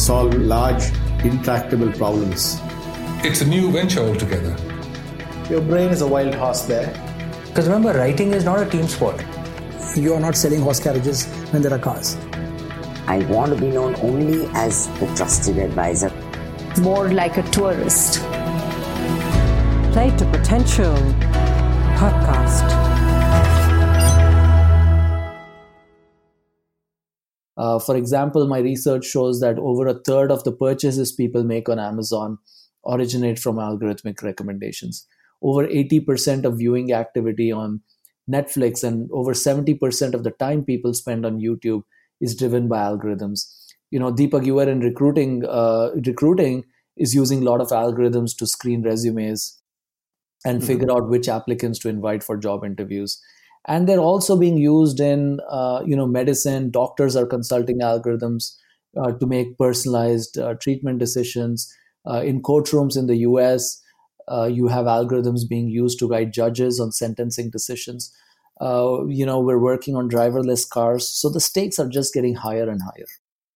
solve large, intractable problems. It's a new venture altogether. Your brain is a wild horse there. Because remember, writing is not a team sport. You are not selling horse carriages when there are cars. I want to be known only as the trusted advisor. More like a tourist. Play to Potential podcast. For example, my research shows that over a third of the purchases people make on Amazon originate from algorithmic recommendations. Over 80% of viewing activity on Netflix and over 70% of the time people spend on YouTube is driven by algorithms. You know, Deepak, you were in recruiting. Recruiting is using a lot of algorithms to screen resumes and figure out which applicants to invite for job interviews. And they're also being used in, medicine. Doctors are consulting algorithms to make personalized treatment decisions. In courtrooms in the US, you have algorithms being used to guide judges on sentencing decisions. We're working on driverless cars. So the stakes are just getting higher and higher.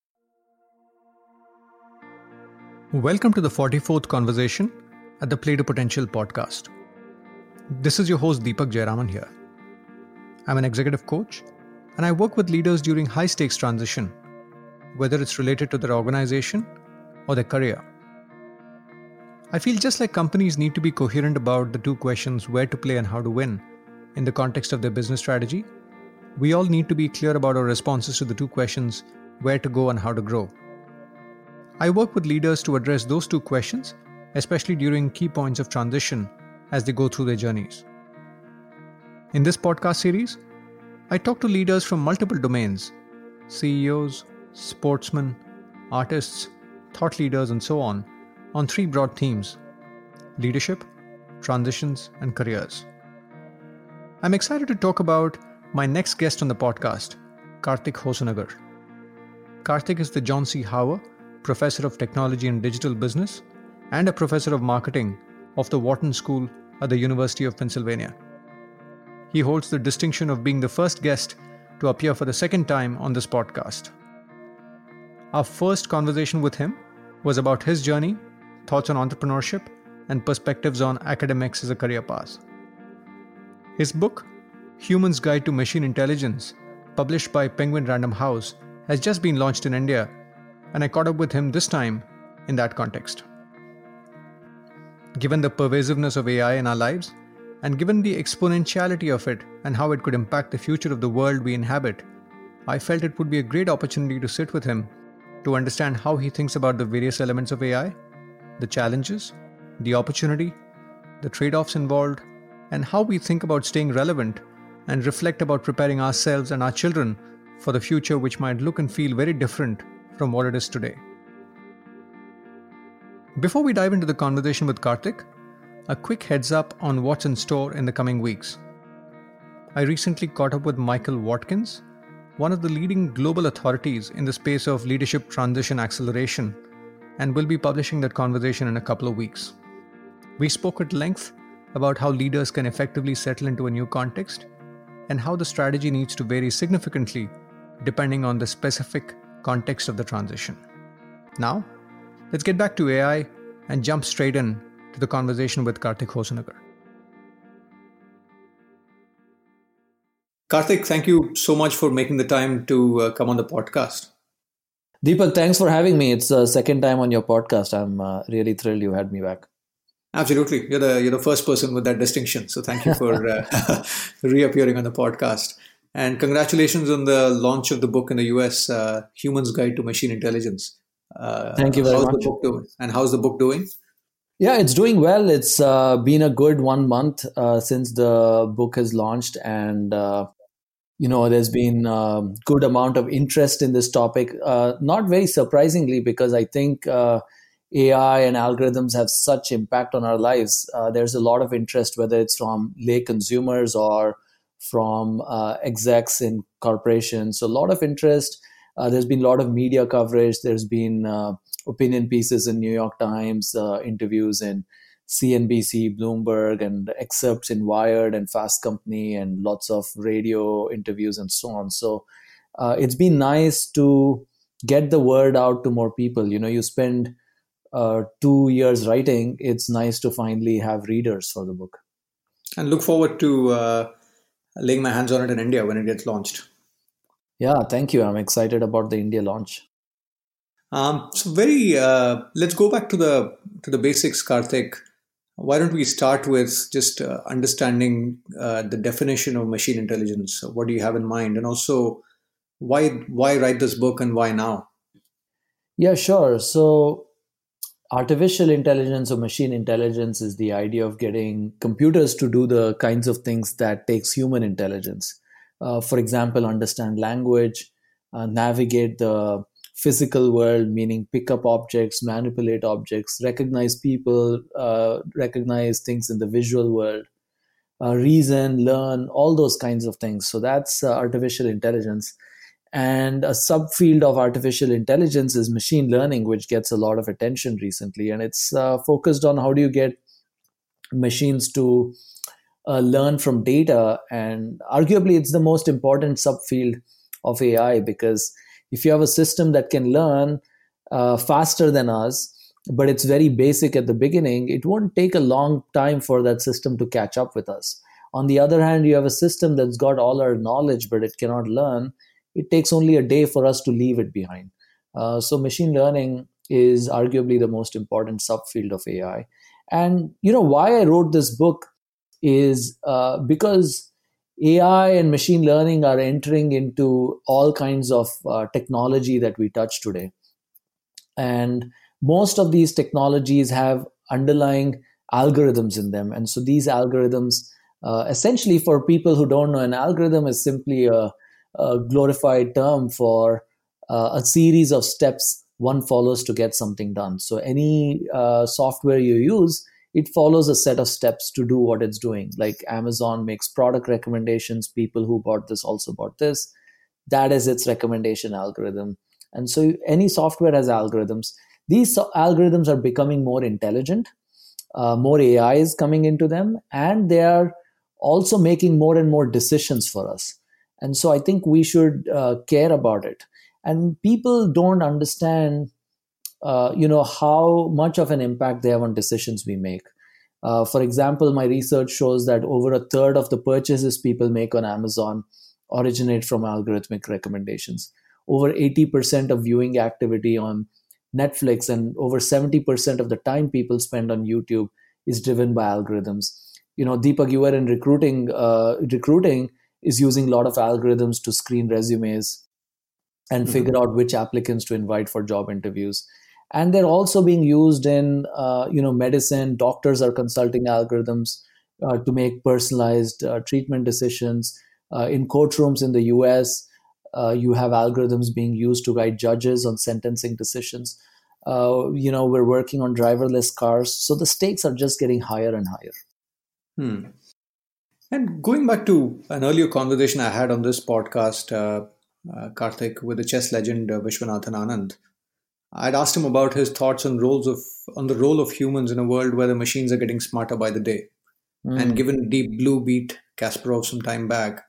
Welcome to the 44th conversation at the Play to Potential podcast. This is your host Deepak Jayaraman here. I'm an executive coach and I work with leaders during high-stakes transition, whether it's related to their organization or their career. I feel just like companies need to be coherent about the two questions where to play and how to win in the context of their business strategy, we all need to be clear about our responses to the two questions where to go and how to grow. I work with leaders to address those two questions, especially during key points of transition as they go through their journeys. In this podcast series, I talk to leaders from multiple domains, CEOs, sportsmen, artists, thought leaders, and so on three broad themes: leadership, transitions, and careers. I'm excited to talk about my next guest on the podcast, Karthik Hosunagar. Karthik is the John C. Hauer Professor of Technology and Digital Business and a Professor of Marketing of the Wharton School at the University of Pennsylvania. He holds the distinction of being the first guest to appear for the second time on this podcast. Our first conversation with him was about his journey, thoughts on entrepreneurship, and perspectives on academics as a career path. His book, Human's Guide to Machine Intelligence, published by Penguin Random House, has just been launched in India, and I caught up with him this time in that context. Given the pervasiveness of AI in our lives, and given the exponentiality of it and how it could impact the future of the world we inhabit, I felt it would be a great opportunity to sit with him to understand how he thinks about the various elements of AI, the challenges, the opportunity, the trade-offs involved, and how we think about staying relevant and reflect about preparing ourselves and our children for the future which might look and feel very different from what it is today. Before we dive into the conversation with Karthik, a quick heads up on what's in store in the coming weeks. I recently caught up with Michael Watkins, one of the leading global authorities in the space of leadership transition acceleration, and will be publishing that conversation in a couple of weeks. We spoke at length about how leaders can effectively settle into a new context and how the strategy needs to vary significantly depending on the specific context of the transition. Now, let's get back to AI and jump straight in to the conversation with Karthik Hosunagar. Karthik, thank you so much for making the time to come on the podcast. Deepak, thanks for having me. It's the second time on your podcast. I'm really thrilled you had me back. Absolutely. You're the first person with that distinction. So thank you for reappearing on the podcast. And congratulations on the launch of the book in the US, Human's Guide to Machine Intelligence. Thank you very much. How's the book doing? And how's the book doing? Yeah, it's doing well. It's been a good 1 month since the book has launched. And, there's been a good amount of interest in this topic. Not very surprisingly, because I think AI and algorithms have such impact on our lives. There's a lot of interest, whether it's from lay consumers or from execs in corporations. So a lot of interest. There's been a lot of media coverage. There's been opinion pieces in New York Times, interviews in CNBC, Bloomberg, and excerpts in Wired and Fast Company, and lots of radio interviews and so on. So it's been nice to get the word out to more people. You spend 2 years writing. It's nice to finally have readers for the book. And look forward to laying my hands on it in India when it gets launched. Yeah, thank you. I'm excited about the India launch. Let's go back to the basics, Karthik. Why don't we start with just understanding the definition of machine intelligence? What do you have in mind? And also, why write this book and why now? Yeah, sure. So artificial intelligence or machine intelligence is the idea of getting computers to do the kinds of things that takes human intelligence. For example, understand language, navigate the physical world, meaning pick up objects, manipulate objects, recognize people, recognize things in the visual world, reason, learn, all those kinds of things. So that's artificial intelligence. And a subfield of artificial intelligence is machine learning, which gets a lot of attention recently. And it's focused on how do you get machines to learn from data. And arguably, it's the most important subfield of AI, because if you have a system that can learn faster than us, but it's very basic at the beginning, it won't take a long time for that system to catch up with us. On the other hand, you have a system that's got all our knowledge, but it cannot learn. It takes only a day for us to leave it behind. So machine learning is arguably the most important subfield of AI. And why I wrote this book is because AI and machine learning are entering into all kinds of technology that we touch today. And most of these technologies have underlying algorithms in them. And so these algorithms, essentially, for people who don't know, an algorithm is simply a glorified term for a series of steps one follows to get something done. So any software you use, it follows a set of steps to do what it's doing. Like Amazon makes product recommendations. People who bought this also bought this. That is its recommendation algorithm. And so any software has algorithms. These algorithms are becoming more intelligent. More AI is coming into them. And they are also making more and more decisions for us. And so I think we should care about it. And people don't understand how much of an impact they have on decisions we make. For example, my research shows that over a third of the purchases people make on Amazon originate from algorithmic recommendations. Over 80% of viewing activity on Netflix and over 70% of the time people spend on YouTube is driven by algorithms. Deepak, you were in recruiting. Recruiting is using a lot of algorithms to screen resumes and figure out which applicants to invite for job interviews. And they're also being used in, medicine. Doctors are consulting algorithms to make personalized treatment decisions. In courtrooms in the US, you have algorithms being used to guide judges on sentencing decisions. We're working on driverless cars. So the stakes are just getting higher and higher. And going back to an earlier conversation I had on this podcast, Karthik, with the chess legend Vishwanathan Anand, I'd asked him about his thoughts on the role of humans in a world where the machines are getting smarter by the day. And given Deep Blue beat Kasparov some time back,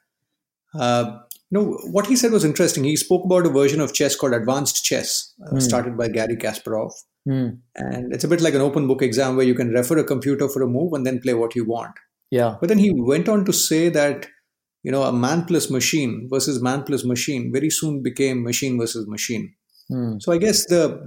what he said was interesting. He spoke about a version of chess called advanced chess, started by Garry Kasparov. And it's a bit like an open book exam where you can refer a computer for a move and then play what you want. Yeah. But then he went on to say that, a man plus machine versus man plus machine very soon became machine versus machine. So I guess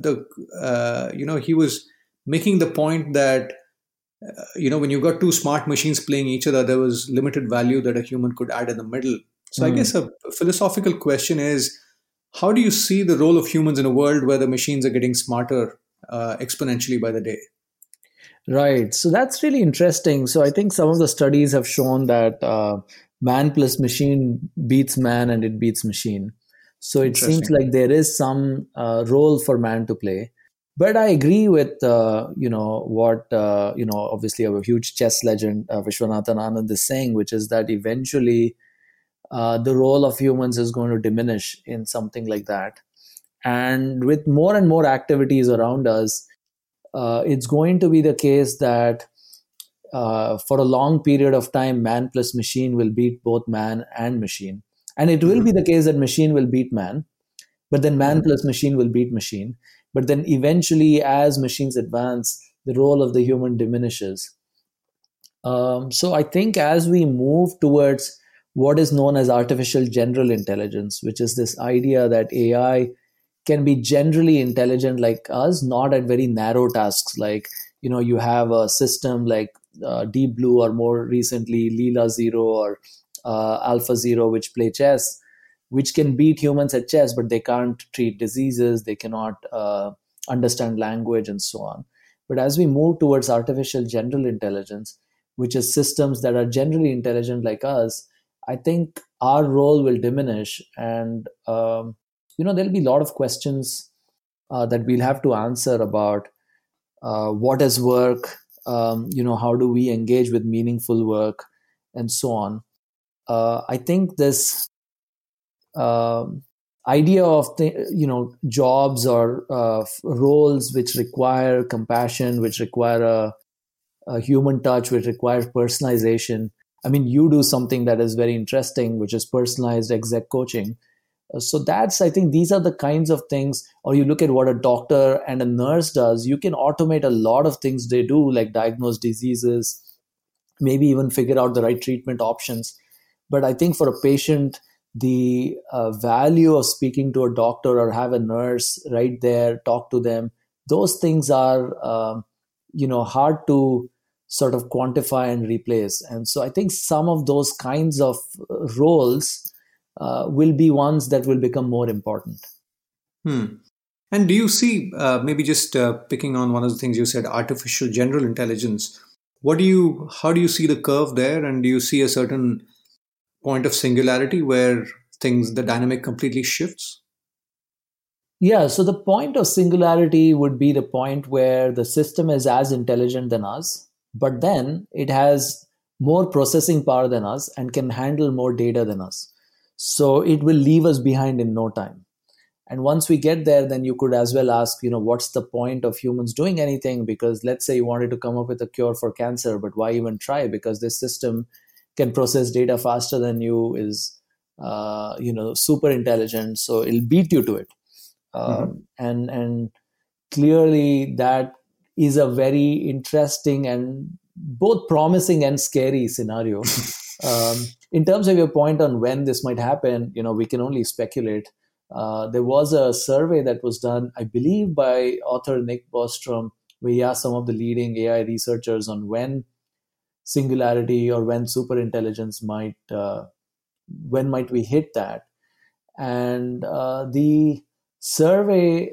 he was making the point that, when you got two smart machines playing each other, there was limited value that a human could add in the middle. So I guess a philosophical question is, how do you see the role of humans in a world where the machines are getting smarter exponentially by the day? Right. So that's really interesting. So I think some of the studies have shown that man plus machine beats man and it beats machine. So it seems like there is some role for man to play. But I agree with, what, obviously a huge chess legend, Vishwanathan Anand, is saying, which is that eventually the role of humans is going to diminish in something like that. And with more and more activities around us, it's going to be the case that for a long period of time, man plus machine will beat both man and machine. And it will be the case that machine will beat man. But then man plus machine will beat machine. But then eventually, as machines advance, the role of the human diminishes. So I think as we move towards what is known as artificial general intelligence, which is this idea that AI can be generally intelligent like us, not at very narrow tasks. Like, you have a system like Deep Blue, or more recently Leela Zero or Alpha Zero, which play chess, which can beat humans at chess, but they can't treat diseases, they cannot understand language, and so on. But as we move towards artificial general intelligence, which is systems that are generally intelligent like us, I think our role will diminish. And, there'll be a lot of questions that we'll have to answer about what is work, how do we engage with meaningful work, and so on. I think this idea of jobs or roles which require compassion, which require a human touch, which requires personalization. I mean, you do something that is very interesting, which is personalized exec coaching. So I think these are the kinds of things, or you look at what a doctor and a nurse does, you can automate a lot of things they do, like diagnose diseases, maybe even figure out the right treatment options. But I think for a patient, the value of speaking to a doctor or have a nurse right there, talk to them, those things are, hard to sort of quantify and replace. And so I think some of those kinds of roles will be ones that will become more important. And do you see, maybe just picking on one of the things you said, artificial general intelligence, how do you see the curve there? And do you see a certain point of singularity where the dynamic completely shifts? Yeah, so the point of singularity would be the point where the system is as intelligent than us, but then it has more processing power than us and can handle more data than us. So it will leave us behind in no time. And once we get there, then you could as well ask, what's the point of humans doing anything? Because let's say you wanted to come up with a cure for cancer, but why even try? Because this system can process data faster than you, is, super intelligent. So it'll beat you to it. And clearly that is a very interesting and both promising and scary scenario. In terms of your point on when this might happen, we can only speculate. There was a survey that was done, I believe, by author Nick Bostrom, where he asked some of the leading AI researchers on when singularity or when superintelligence when might we hit that. And the survey,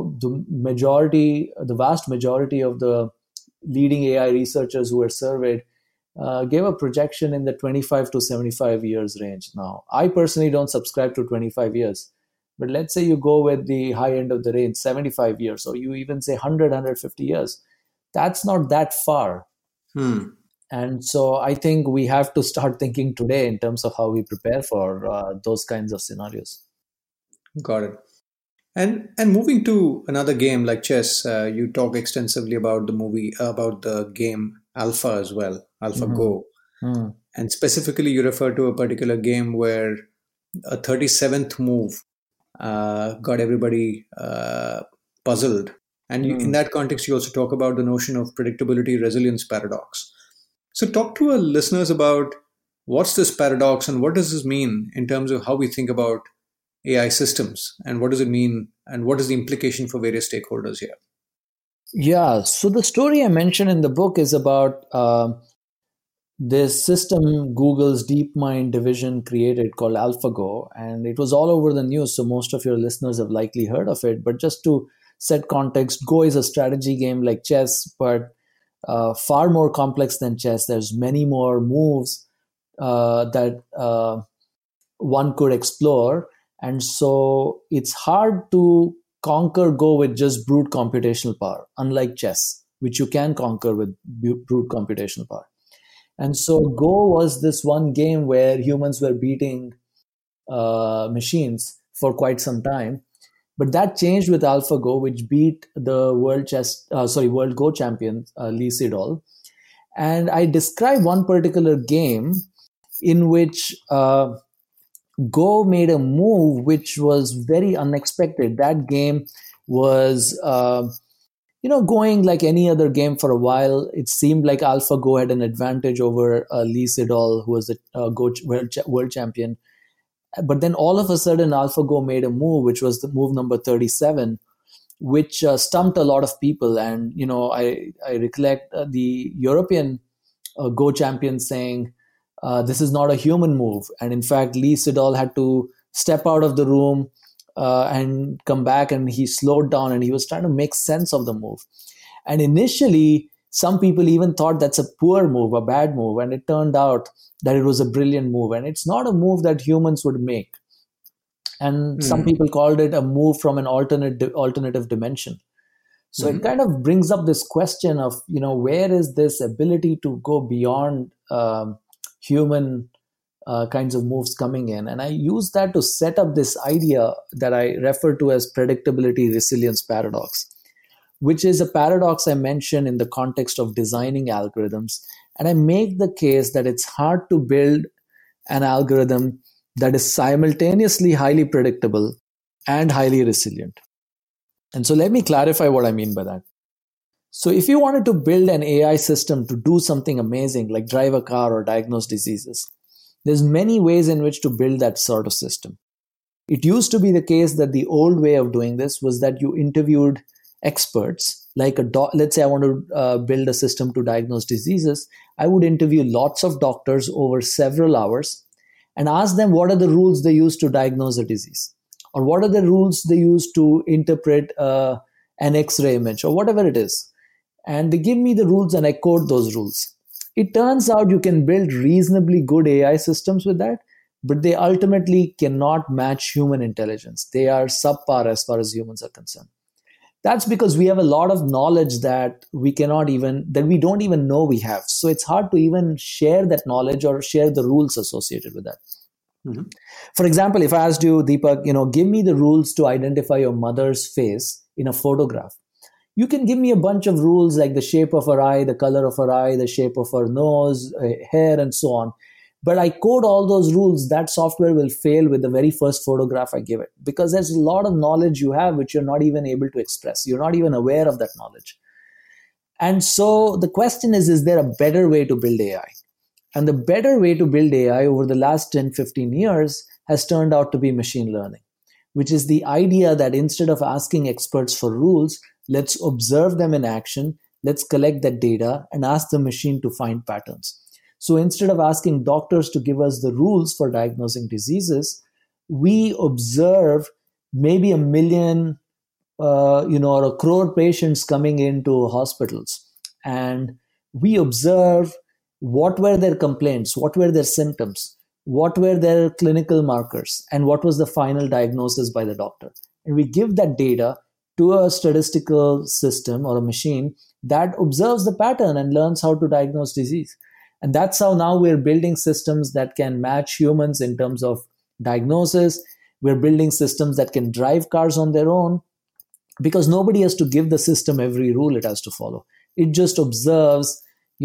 the vast majority of the leading AI researchers who were surveyed gave a projection in the 25 to 75 years range. Now, I personally don't subscribe to 25 years, but let's say you go with the high end of the range, 75 years, or you even say 100, 150 years. That's not that far. And so I think we have to start thinking today in terms of how we prepare for those kinds of scenarios. Got it. And moving to another game like chess, you talk extensively about the game Alpha as well, AlphaGo. And specifically, you refer to a particular game where a 37th move got everybody puzzled. And in that context, you also talk about the notion of predictability resilience paradox. So talk to our listeners about what's this paradox and what does this mean in terms of how we think about AI systems, and what does it mean, and what is the implication for various stakeholders here? Yeah, so the story I mentioned in the book is about this system Google's DeepMind division created called AlphaGo, and it was all over the news, so most of your listeners have likely heard of it. But just to set context, Go is a strategy game like chess, but far more complex than chess. There's many more moves that one could explore. And so it's hard to conquer Go with just brute computational power, unlike chess, which you can conquer with brute computational power. And so Go was this one game where humans were beating machines for quite some time. But that changed with AlphaGo, which beat the World Go champion, Lee Sedol. And I describe one particular game in which Go made a move which was very unexpected. That game was, going like any other game for a while. It seemed like AlphaGo had an advantage over Lee Sedol, who was the Go world champion. But then all of a sudden, AlphaGo made a move, which was the move number 37, which stumped a lot of people. And, I recollect the European Go champion saying, this is not a human move. And in fact, Lee Sedol had to step out of the room and come back, and he slowed down and he was trying to make sense of the move. And initially, some people even thought that's a poor move, a bad move. And it turned out that it was a brilliant move. And it's not a move that humans would make. And some people called it a move from an alternative dimension. So it kind of brings up this question of, where is this ability to go beyond human kinds of moves coming in? And I use that to set up this idea that I refer to as predictability resilience paradox, which is a paradox I mention in the context of designing algorithms. And I make the case that it's hard to build an algorithm that is simultaneously highly predictable and highly resilient. And so let me clarify what I mean by that. So if you wanted to build an AI system to do something amazing, like drive a car or diagnose diseases, there's many ways in which to build that sort of system. It used to be the case that the old way of doing this was that you interviewed experts, like let's say I want to build a system to diagnose diseases. I would interview lots of doctors over several hours and ask them what are the rules they use to diagnose a disease, or what are the rules they use to interpret an X-ray image, or whatever it is. And they give me the rules and I code those rules. It turns out you can build reasonably good AI systems with that, but they ultimately cannot match human intelligence. They are subpar as far as humans are concerned. That's because we have a lot of knowledge that we don't even know we have. So it's hard to even share that knowledge or share the rules associated with that. Mm-hmm. For example, if I asked you, Deepak, give me the rules to identify your mother's face in a photograph. You can give me a bunch of rules like the shape of her eye, the color of her eye, the shape of her nose, hair, and so on. But I code all those rules, that software will fail with the very first photograph I give it, because there's a lot of knowledge you have which you're not even able to express. You're not even aware of that knowledge. And so the question is there a better way to build AI? And the better way to build AI over the last 10, 15 years has turned out to be machine learning, which is the idea that instead of asking experts for rules, let's observe them in action, let's collect that data and ask the machine to find patterns. So instead of asking doctors to give us the rules for diagnosing diseases, we observe maybe 1 million, or 1 crore patients coming into hospitals. And we observe what were their complaints, what were their symptoms, what were their clinical markers, and what was the final diagnosis by the doctor. And we give that data to a statistical system or a machine that observes the pattern and learns how to diagnose disease. And that's how now we're building systems that can match humans in terms of diagnosis. We're building systems that can drive cars on their own, because nobody has to give the system every rule it has to follow. It just observes,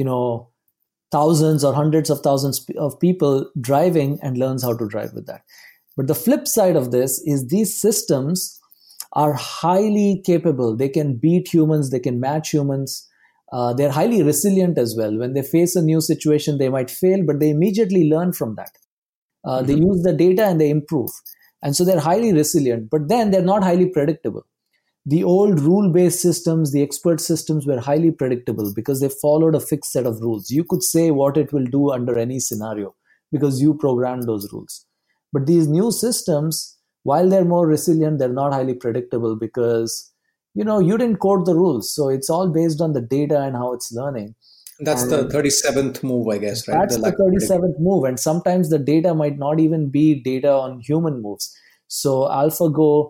thousands or hundreds of thousands of people driving and learns how to drive with that. But the flip side of this is these systems are highly capable. They can beat humans. They can match humans. They're highly resilient as well. When they face a new situation, they might fail, but they immediately learn from that. They use the data and they improve. And so they're highly resilient, but then they're not highly predictable. The old rule-based systems, the expert systems, were highly predictable because they followed a fixed set of rules. You could say what it will do under any scenario because you programmed those rules. But these new systems, while they're more resilient, they're not highly predictable because you didn't code the rules. So it's all based on the data and how it's learning. That's the 37th move, I guess, right? That's the 37th move. And sometimes the data might not even be data on human moves. So AlphaGo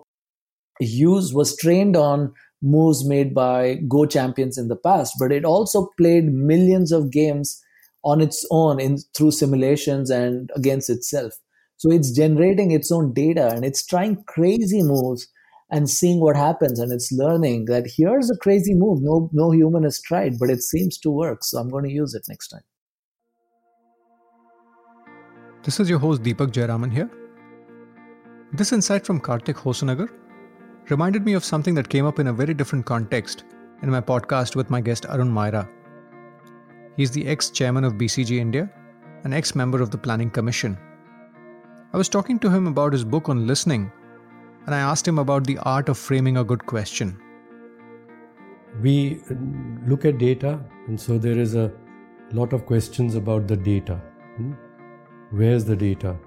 was trained on moves made by Go champions in the past, but it also played millions of games on its own through simulations and against itself. So it's generating its own data and it's trying crazy moves and seeing what happens, and it's learning that here's a crazy move no human has tried, but it seems to work, so I'm going to use it next time. This is your host Deepak Jayaraman here. This insight from Karthik Hosunagar reminded me of something that came up in a very different context in my podcast with my guest Arun Maira. He's the ex-chairman of BCG India, an ex-member of the Planning Commission. I was talking to him about his book on listening, and I asked him about the art of framing a good question. We look at data, and so there is a lot of questions about the data. Where's the data?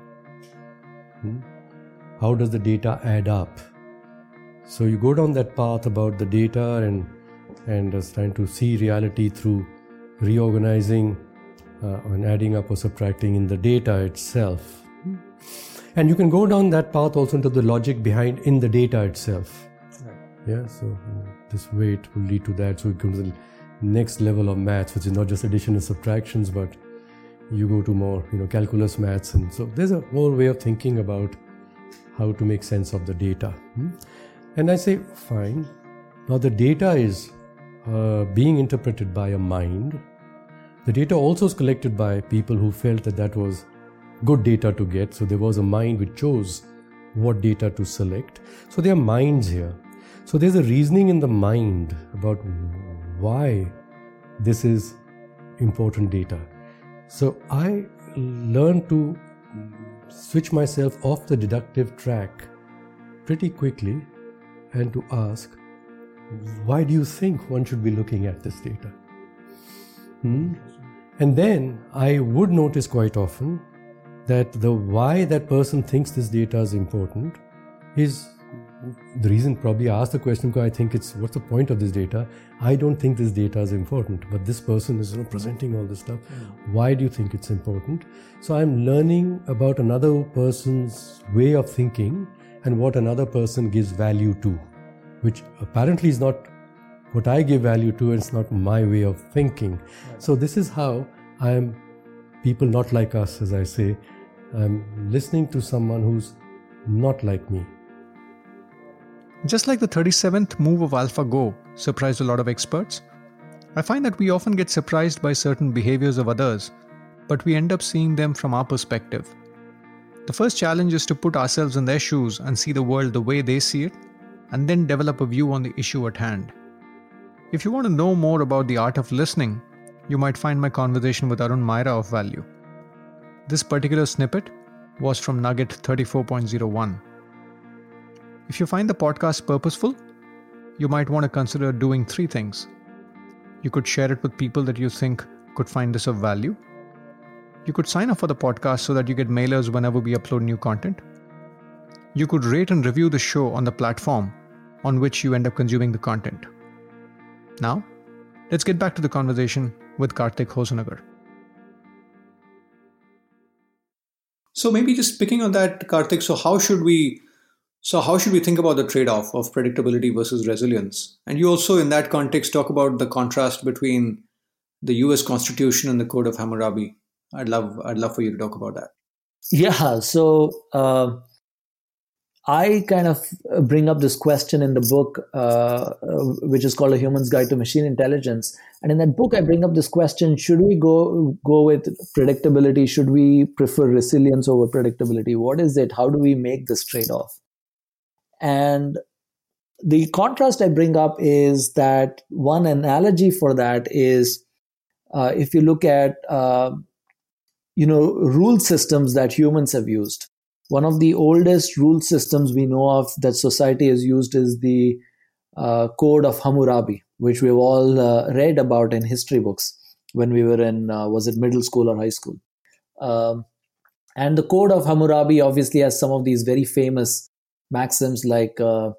How does the data add up? So you go down that path about the data and trying to see reality through reorganizing and adding up or subtracting in the data itself. And you can go down that path also into the logic behind in the data itself. Right. Yeah, so this way it will lead to that. So it comes to the next level of maths, which is not just addition and subtractions, but you go to more, calculus maths. And so there's a whole way of thinking about how to make sense of the data. And I say, fine. Now the data is being interpreted by a mind. The data also is collected by people who felt that was good data to get. So there was a mind which chose what data to select. So there are minds here. So there's a reasoning in the mind about why this is important data. So I learned to switch myself off the deductive track pretty quickly and to ask, why do you think one should be looking at this data? And then I would notice quite often that the why that person thinks this data is important is the reason. Probably I asked the question because I think what's the point of this data? I don't think this data is important, but this person is presenting all this stuff. Why do you think it's important? So I'm learning about another person's way of thinking and what another person gives value to, which apparently is not what I give value to, and it's not my way of thinking. Right. So this is how people not like us, as I say, I'm listening to someone who's not like me. Just like the 37th move of AlphaGo surprised a lot of experts, I find that we often get surprised by certain behaviors of others, but we end up seeing them from our perspective. The first challenge is to put ourselves in their shoes and see the world the way they see it, and then develop a view on the issue at hand. If you want to know more about the art of listening, you might find my conversation with Arun Maira of value. This particular snippet was from Nugget 34.01. If you find the podcast purposeful, you might want to consider doing 3 things. You could share it with people that you think could find this of value. You could sign up for the podcast so that you get mailers whenever we upload new content. You could rate and review the show on the platform on which you end up consuming the content. Now, let's get back to the conversation with Karthik Hosunagar. So maybe just picking on that, Karthik, so how should we think about the trade-off of predictability versus resilience? And you also, in that context, talk about the contrast between the US Constitution and the Code of Hammurabi. I'd love for you to talk about that. Yeah, so I kind of bring up this question in the book, which is called A Human's Guide to Machine Intelligence. And in that book, I bring up this question, should we go with predictability? Should we prefer resilience over predictability? What is it? How do we make this trade-off? And the contrast I bring up is that one analogy for that is if you look at rule systems that humans have used. One of the oldest rule systems we know of that society has used is the Code of Hammurabi, which we've all read about in history books when we were in, middle school or high school. And the Code of Hammurabi obviously has some of these very famous maxims like, eye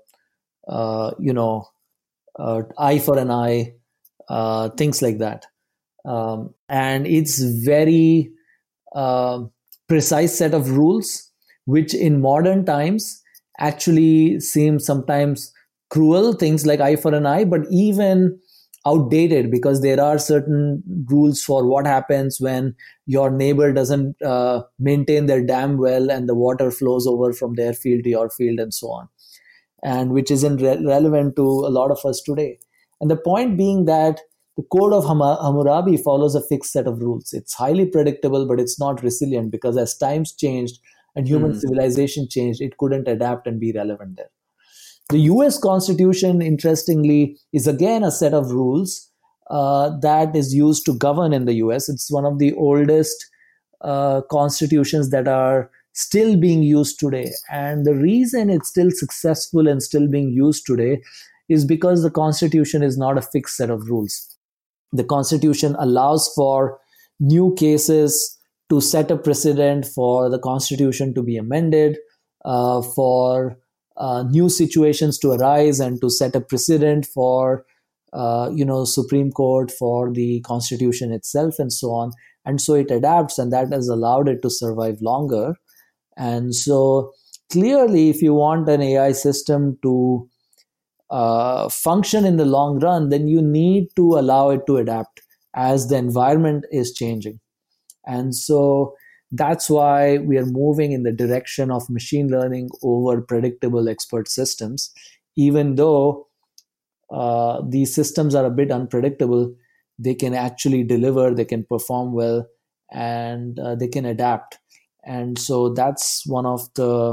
for an eye, things like that. And it's very precise set of rules, which in modern times actually seem sometimes cruel, things like eye for an eye, but even outdated because there are certain rules for what happens when your neighbor doesn't maintain their dam well and the water flows over from their field to your field and so on, and which isn't relevant to a lot of us today. And the point being that the Code of Hammurabi follows a fixed set of rules. It's highly predictable, but it's not resilient because as times changed, and human civilization changed, it couldn't adapt and be relevant there. The US Constitution, interestingly, is again a set of rules that is used to govern in the US. It's one of the oldest constitutions that are still being used today. And the reason it's still successful and still being used today is because the Constitution is not a fixed set of rules. The Constitution allows for new cases to set a precedent for the Constitution to be amended, for new situations to arise and to set a precedent for, Supreme Court, for the Constitution itself, and so on. And so it adapts, and that has allowed it to survive longer. And so clearly, if you want an AI system to function in the long run, then you need to allow it to adapt as the environment is changing. And so that's why we are moving in the direction of machine learning over predictable expert systems. Even though these systems are a bit unpredictable, they can actually deliver, they can perform well, and they can adapt. And so that's one of the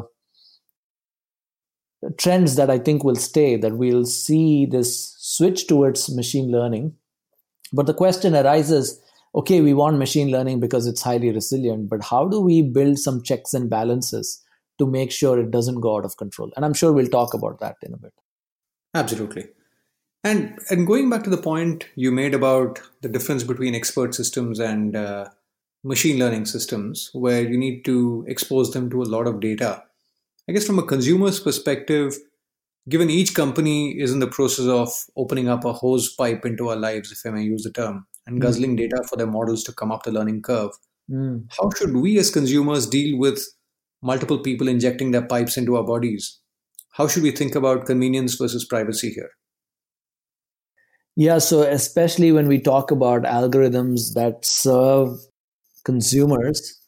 trends that I think will stay, that we'll see this switch towards machine learning. But the question arises, okay, we want machine learning because it's highly resilient, but how do we build some checks and balances to make sure it doesn't go out of control? And I'm sure we'll talk about that in a bit. Absolutely. And going back to the point you made about the difference between expert systems and machine learning systems, where you need to expose them to a lot of data. I guess from a consumer's perspective, given each company is in the process of opening up a hose pipe into our lives, if I may use the term, and guzzling data for their models to come up the learning curve, how should we as consumers deal with multiple people injecting their pipes into our bodies? How should we think about convenience versus privacy here? Yeah, so especially when we talk about algorithms that serve consumers,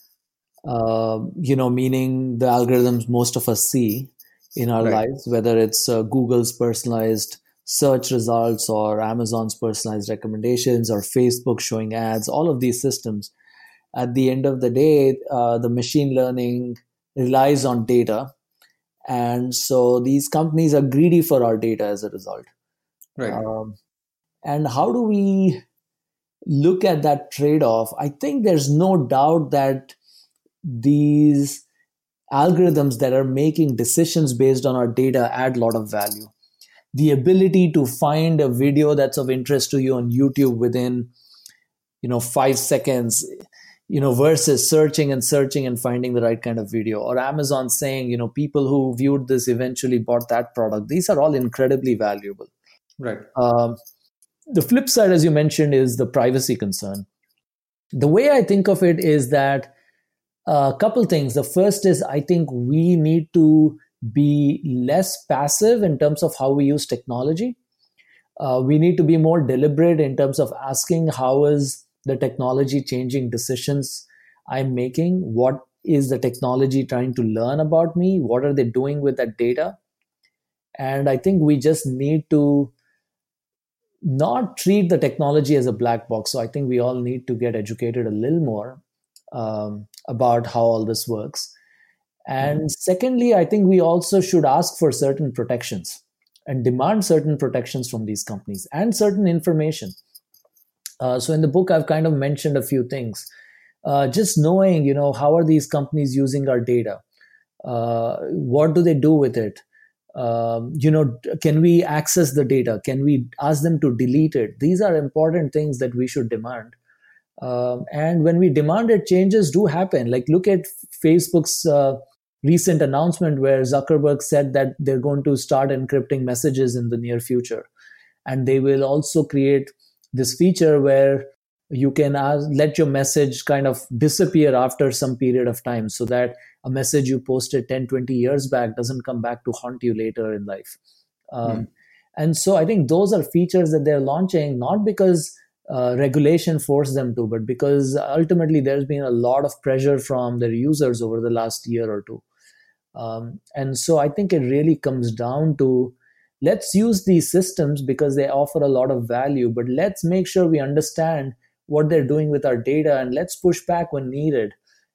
meaning the algorithms most of us see in our lives, whether it's Google's personalized search results or Amazon's personalized recommendations or Facebook showing ads, all of these systems, at the end of the day, the machine learning relies on data. And so these companies are greedy for our data as a result. Right. And how do we look at that trade-off? I think there's no doubt that these algorithms that are making decisions based on our data add a lot of value. The ability to find a video that's of interest to you on YouTube within, 5 seconds, versus searching and finding the right kind of video, or Amazon saying, people who viewed this eventually bought that product. These are all incredibly valuable. Right. The flip side, as you mentioned, is the privacy concern. The way I think of it is that a couple things. The first is, I think we need to be less passive in terms of how we use technology. We need to be more deliberate in terms of asking, how is the technology changing decisions I'm making? What is the technology trying to learn about me? What are they doing with that data? And I think we just need to not treat the technology as a black box. So I think we all need to get educated a little more about how all this works. And secondly, I think we also should ask for certain protections and demand certain protections from these companies and certain information. So in the book, I've kind of mentioned a few things. Just knowing, how are these companies using our data? What do they do with it? Can we access the data? Can we ask them to delete it? These are important things that we should demand. And when we demand it, changes do happen. Like, look at Facebook's recent announcement where Zuckerberg said that they're going to start encrypting messages in the near future. And they will also create this feature where you can let your message kind of disappear after some period of time, so that a message you posted 10, 20 years back doesn't come back to haunt you later in life. And so I think those are features that they're launching, not because regulation forced them to, but because ultimately there's been a lot of pressure from their users over the last year or two. And so I think it really comes down to, let's use these systems because they offer a lot of value, but let's make sure we understand what they're doing with our data, and let's push back when needed.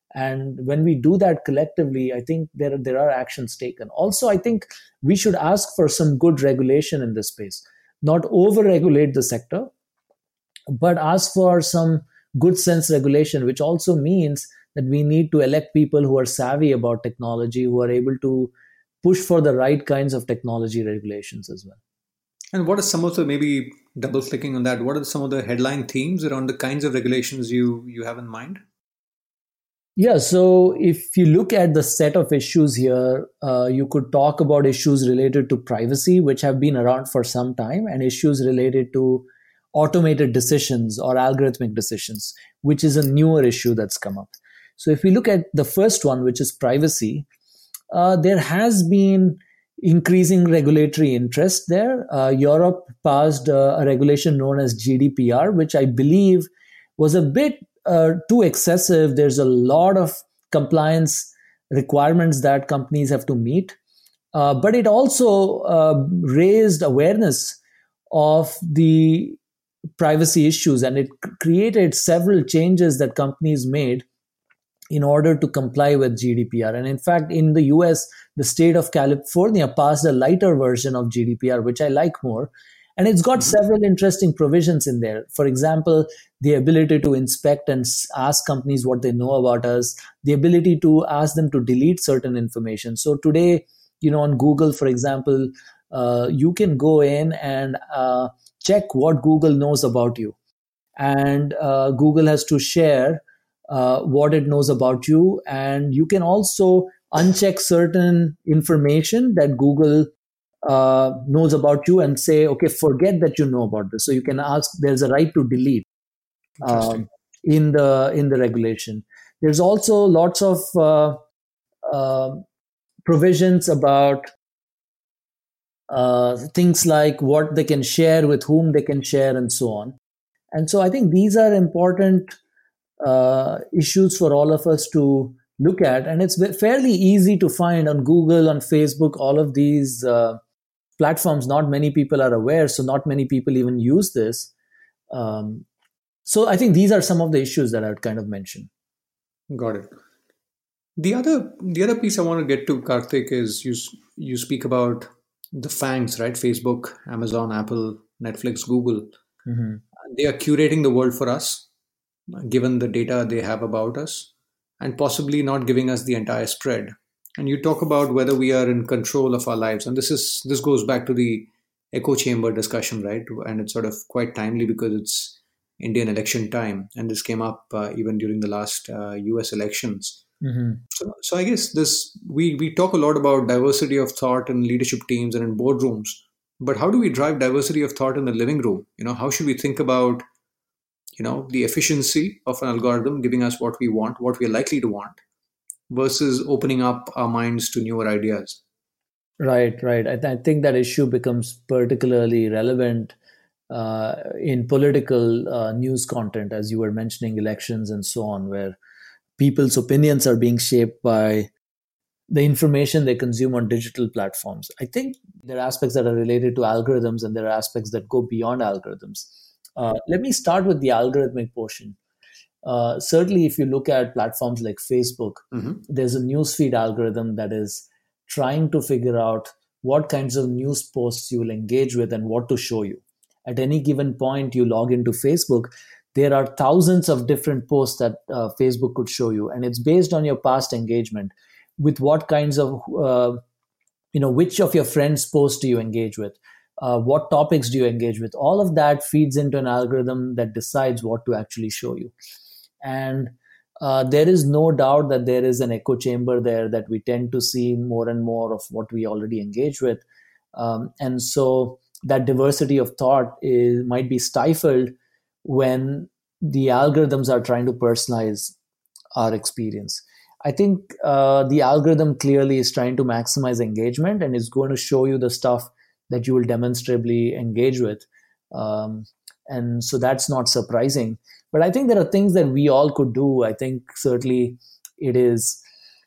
And when we do that collectively, I think there are actions taken. Also, I think we should ask for some good regulation in this space, not over-regulate the sector, but ask for some good sense regulation, which also means that we need to elect people who are savvy about technology, who are able to push for the right kinds of technology regulations as well. And what are some of the, maybe double clicking on that, what are some of the headline themes around the kinds of regulations you have in mind? Yeah, so if you look at the set of issues here, you could talk about issues related to privacy, which have been around for some time, and issues related to automated decisions or algorithmic decisions, which is a newer issue that's come up. So if we look at the first one, which is privacy, there has been increasing regulatory interest there. Europe passed a regulation known as GDPR, which I believe was a bit too excessive. There's a lot of compliance requirements that companies have to meet. But it also raised awareness of the privacy issues, and it created several changes that companies made in order to comply with GDPR. And in fact, in the US, the state of California passed a lighter version of GDPR, which I like more. And it's got several interesting provisions in there. For example, the ability to inspect and ask companies what they know about us, the ability to ask them to delete certain information. So today, on Google, for example, you can go in and check what Google knows about you. And Google has to share what it knows about you. And you can also uncheck certain information that Google knows about you and say, okay, forget that you know about this. So you can ask, there's a right to delete in the regulation. There's also lots of provisions about things like what they can share, with whom they can share, and so on. And so I think these are important issues for all of us to look at. And it's fairly easy to find on Google, on Facebook, all of these platforms. Not many people are aware, so not many people even use this. So I think these are some of the issues that I would kind of mention. Got it. The other piece I want to get to, Karthik, is you speak about the FANGs, right? Facebook, Amazon, Apple, Netflix, Google. Mm-hmm. They are curating the world for us, given the data they have about us, and possibly not giving us the entire spread. And you talk about whether we are in control of our lives. And this goes back to the echo chamber discussion, right? And it's sort of quite timely because it's Indian election time. And this came up even during the last US elections. Mm-hmm. So I guess we talk a lot about diversity of thought in leadership teams and in boardrooms. But how do we drive diversity of thought in the living room? How should we think about, the efficiency of an algorithm giving us what we want, what we're likely to want, versus opening up our minds to newer ideas? Right. I think that issue becomes particularly relevant in political news content, as you were mentioning, elections and so on, where people's opinions are being shaped by the information they consume on digital platforms. I think there are aspects that are related to algorithms and there are aspects that go beyond algorithms. Let me start with the algorithmic portion. Certainly, if you look at platforms like Facebook, there's a newsfeed algorithm that is trying to figure out what kinds of news posts you will engage with and what to show you. At any given point you log into Facebook, there are thousands of different posts that Facebook could show you. And it's based on your past engagement with what kinds of, which of your friends' posts do you engage with? What topics do you engage with? All of that feeds into an algorithm that decides what to actually show you. And there is no doubt that there is an echo chamber there, that we tend to see more and more of what we already engage with. And so that diversity of thought might be stifled when the algorithms are trying to personalize our experience. I think the algorithm clearly is trying to maximize engagement and is going to show you the stuff that you will demonstrably engage with. And so that's not surprising. But I think there are things that we all could do. I think certainly it is,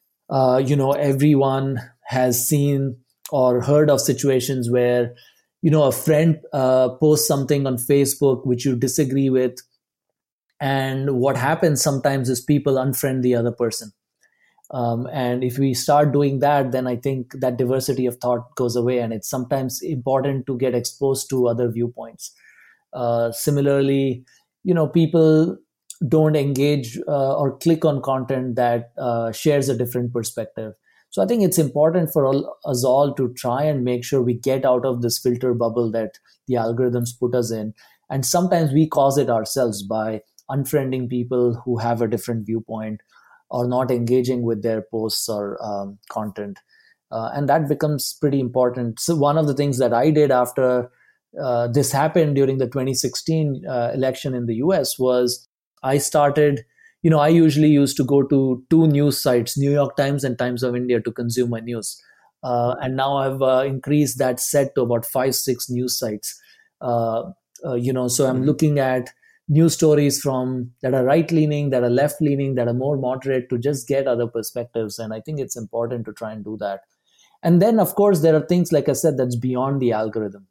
everyone has seen or heard of situations where, a friend posts something on Facebook which you disagree with, And what happens sometimes is people unfriend the other person. And if we start doing that, then I think that diversity of thought goes away, and it's sometimes important to get exposed to other viewpoints. Similarly, people don't engage or click on content that shares a different perspective. So I think it's important for us all to try and make sure we get out of this filter bubble that the algorithms put us in. And sometimes we cause it ourselves by unfriending people who have a different viewpoint or not engaging with their posts or content. And that becomes pretty important. So one of the things that I did after this happened during the 2016 election in the US was I started, I usually used to go to two news sites, New York Times and Times of India, to consume my news. And now I've increased that set to about 5-6 news sites. So I'm looking at news stories that are right-leaning, that are left-leaning, that are more moderate, to just get other perspectives. And I think it's important to try and do that. And then, of course, there are things, like I said, that's beyond the algorithm.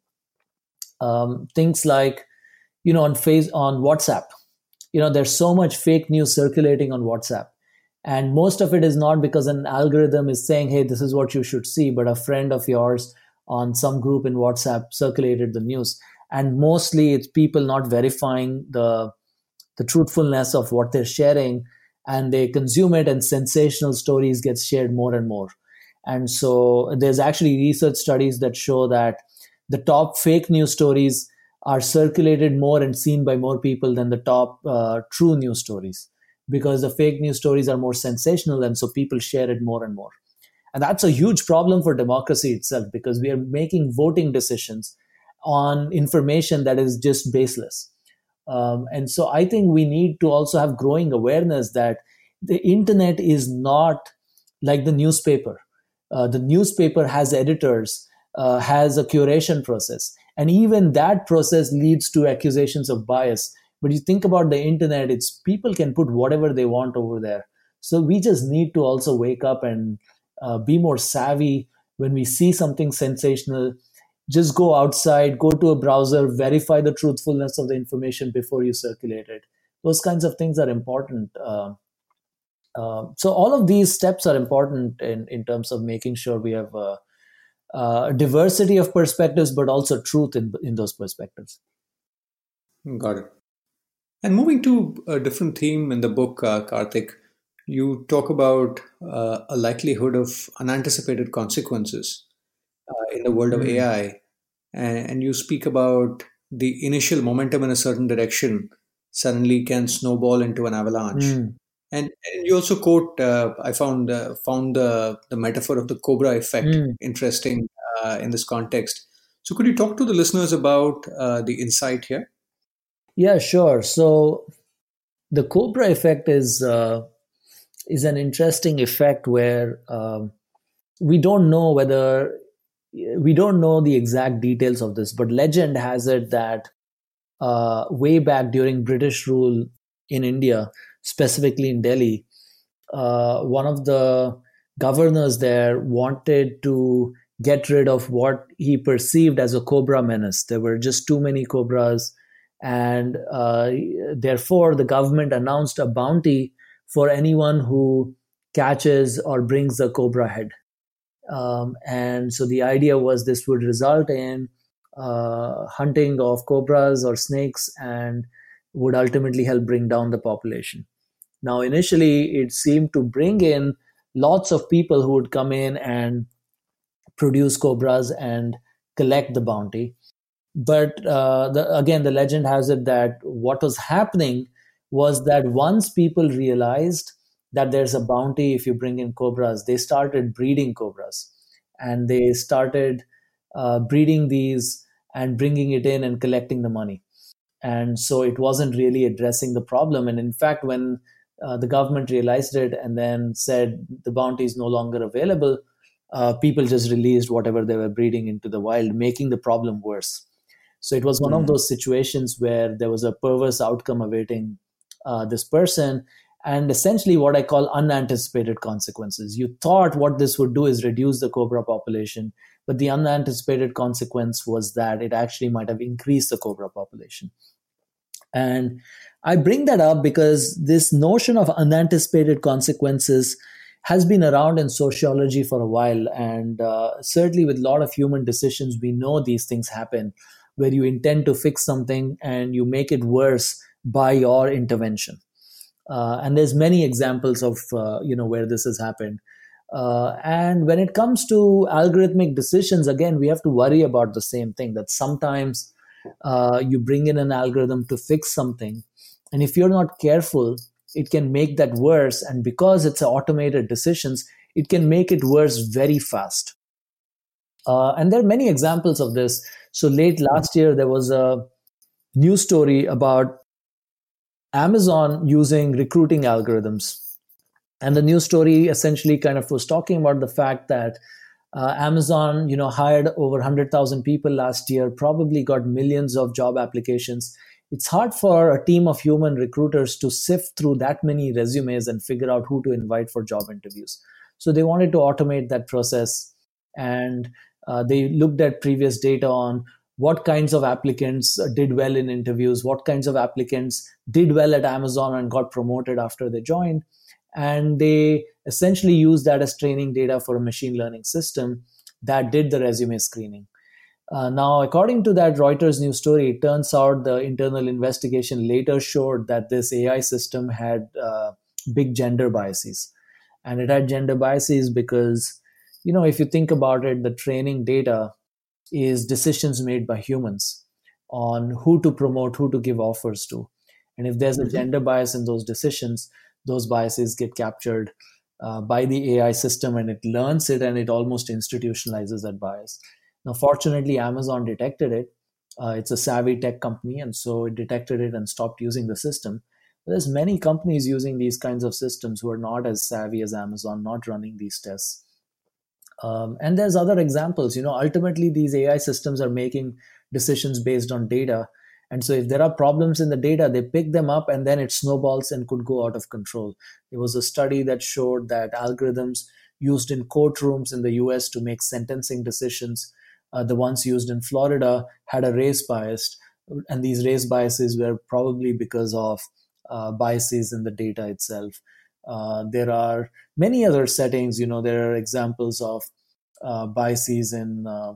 Things like, on WhatsApp, there's so much fake news circulating on WhatsApp. And most of it is not because an algorithm is saying, hey, this is what you should see, but a friend of yours on some group in WhatsApp circulated the news. And mostly it's people not verifying the truthfulness of what they're sharing, and they consume it, and sensational stories get shared more and more. And so there's actually research studies that show that the top fake news stories are circulated more and seen by more people than the top true news stories, because the fake news stories are more sensational, and so people share it more and more. And that's a huge problem for democracy itself, because we are making voting decisions on information that is just baseless. And so I think we need to also have growing awareness that the internet is not like the newspaper. The newspaper has editors, has a curation process, and even that process leads to accusations of bias. But you think about the internet, it's people can put whatever they want over there. So we just need to also wake up and be more savvy. When we see something sensational, just go outside, go to a browser, verify the truthfulness of the information before you circulate it. Those kinds of things are important. So all of these steps are important in terms of making sure we have a diversity of perspectives, but also truth in those perspectives. Got it. And moving to a different theme in the book, Karthik, you talk about a likelihood of unanticipated consequences in the world of AI. And you speak about the initial momentum in a certain direction suddenly can snowball into an avalanche. And you also quote, I found the metaphor of the Cobra effect interesting in this context. So could you talk to the listeners about the insight here? Yeah, sure. So the Cobra effect is an interesting effect where we don't know the exact details of this, but legend has it that way back during British rule in India, specifically in Delhi, one of the governors there wanted to get rid of what he perceived as a cobra menace. There were just too many cobras, and therefore the government announced a bounty for anyone who catches or brings a cobra head. And so the idea was this would result in hunting of cobras or snakes and would ultimately help bring down the population. Now, initially, it seemed to bring in lots of people who would come in and produce cobras and collect the bounty. But again, the legend has it that what was happening was that once people realized that there's a bounty if you bring in cobras, they started breeding cobras. And they started breeding these and bringing it in and collecting the money. And so it wasn't really addressing the problem. And in fact, when the government realized it and then said the bounty is no longer available, people just released whatever they were breeding into the wild, making the problem worse. So it was one of those situations where there was a perverse outcome awaiting this person, and essentially what I call unanticipated consequences. You thought what this would do is reduce the cobra population, but the unanticipated consequence was that it actually might have increased the cobra population. And I bring that up because this notion of unanticipated consequences has been around in sociology for a while. And certainly with a lot of human decisions, we know these things happen where you intend to fix something and you make it worse by your intervention. And there's many examples of where this has happened. And when it comes to algorithmic decisions, again, we have to worry about the same thing, that sometimes you bring in an algorithm to fix something, and if you're not careful, it can make that worse. And because it's automated decisions, it can make it worse very fast. And there are many examples of this. So late last year, there was a news story about Amazon using recruiting algorithms. And the news story essentially kind of was talking about the fact that Amazon, hired over 100,000 people last year, probably got millions of job applications. It's hard for a team of human recruiters to sift through that many resumes and figure out who to invite for job interviews. So they wanted to automate that process. And they looked at previous data on what kinds of applicants did well in interviews, what kinds of applicants did well at Amazon and got promoted after they joined. And they essentially used that as training data for a machine learning system that did the resume screening. Now, according to that Reuters news story, it turns out the internal investigation later showed that this AI system had big gender biases. And it had gender biases because, if you think about it, the training data is decisions made by humans on who to promote, who to give offers to. And if there's a gender bias in those decisions, those biases get captured by the AI system, and it learns it, and it almost institutionalizes that bias. Now, fortunately, Amazon detected it. It's a savvy tech company, and so it detected it and stopped using the system. But there's many companies using these kinds of systems who are not as savvy as Amazon, not running these tests. And there's other examples. Ultimately, these AI systems are making decisions based on data. And so if there are problems in the data, they pick them up and then it snowballs and could go out of control. There was a study that showed that algorithms used in courtrooms in the US to make sentencing decisions, the ones used in Florida, had a race bias. And these race biases were probably because of biases in the data itself. There are many other settings. There are examples of biases in the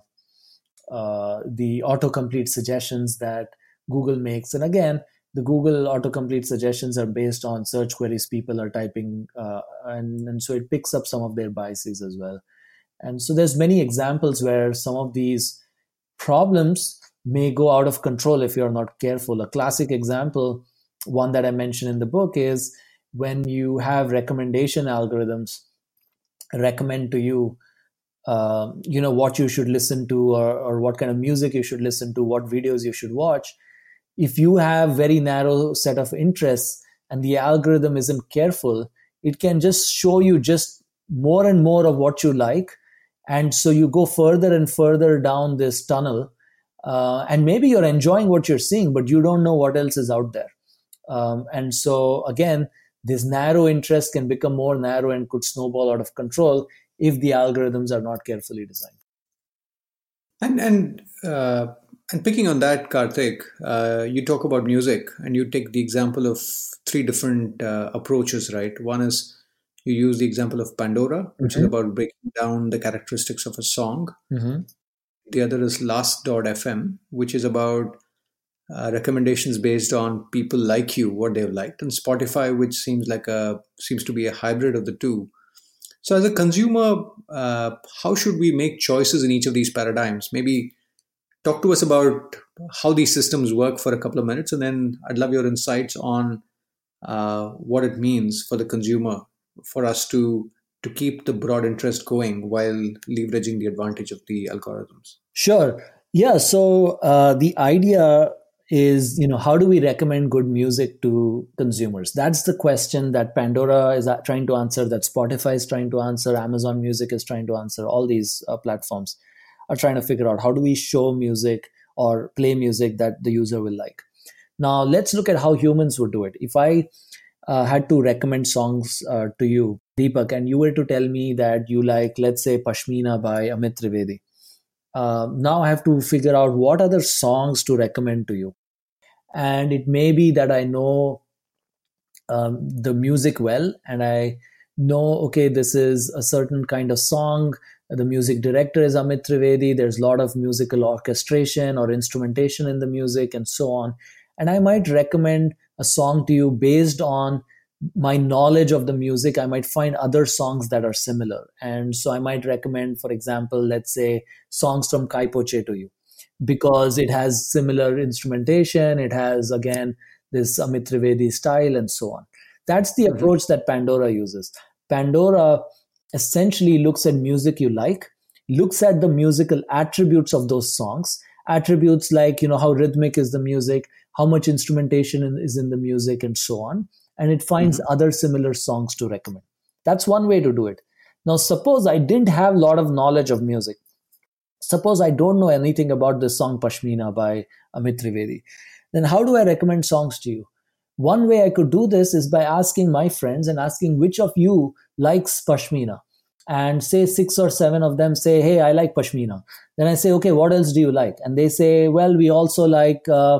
autocomplete suggestions that Google makes. And again, the Google autocomplete suggestions are based on search queries people are typing, and so it picks up some of their biases as well. And so there's many examples where some of these problems may go out of control if you're not careful. A classic example, one that I mentioned in the book, is when you have recommendation algorithms recommend to you, what you should listen to, or what kind of music you should listen to, what videos you should watch. If you have very narrow set of interests and the algorithm isn't careful, it can just show you just more and more of what you like. And so you go further and further down this tunnel. And maybe you're enjoying what you're seeing, but you don't know what else is out there. And so again, this narrow interest can become more narrow and could snowball out of control if the algorithms are not carefully designed. And picking on that, Karthik, you talk about music and you take the example of three different approaches, right? One is you use the example of Pandora, which is about breaking down the characteristics of a song. The other is Last.fm, which is about recommendations based on people like you, what they've liked, and Spotify, which seems to be a hybrid of the two. So as a consumer, how should we make choices in each of these paradigms? Maybe talk to us about how these systems work for a couple of minutes, and then I'd love your insights on what it means for the consumer, for us to keep the broad interest going while leveraging the advantage of the algorithms. Sure. Yeah. So the idea is, how do we recommend good music to consumers? That's the question that Pandora is trying to answer, that Spotify is trying to answer, Amazon Music is trying to answer. All these platforms are trying to figure out how do we show music or play music that the user will like. Now, let's look at how humans would do it. If I had to recommend songs to you, Deepak, and you were to tell me that you like, let's say, Pashmina by Amit Trivedi. Now I have to figure out what other songs to recommend to you. And it may be that I know the music well, and I know, okay, this is a certain kind of song. The music director is Amit Trivedi. There's a lot of musical orchestration or instrumentation in the music and so on. And I might recommend a song to you based on my knowledge of the music. I might find other songs that are similar. And so I might recommend, for example, let's say songs from Kai Po Che to you, because it has similar instrumentation. It has, again, this Amit Trivedi style and so on. That's the approach that Pandora uses. Pandora essentially looks at music you like, looks at the musical attributes of those songs, attributes like, how rhythmic is the music, how much instrumentation is in the music, and so on. And it finds other similar songs to recommend. That's one way to do it. Now, suppose I didn't have a lot of knowledge of music. Suppose I don't know anything about the song Pashmina by Amit Trivedi. Then how do I recommend songs to you? One way I could do this is by asking my friends and asking which of you likes Pashmina. And say 6 or 7 of them say, hey, I like Pashmina. Then I say, okay, what else do you like? And they say, well, we also like,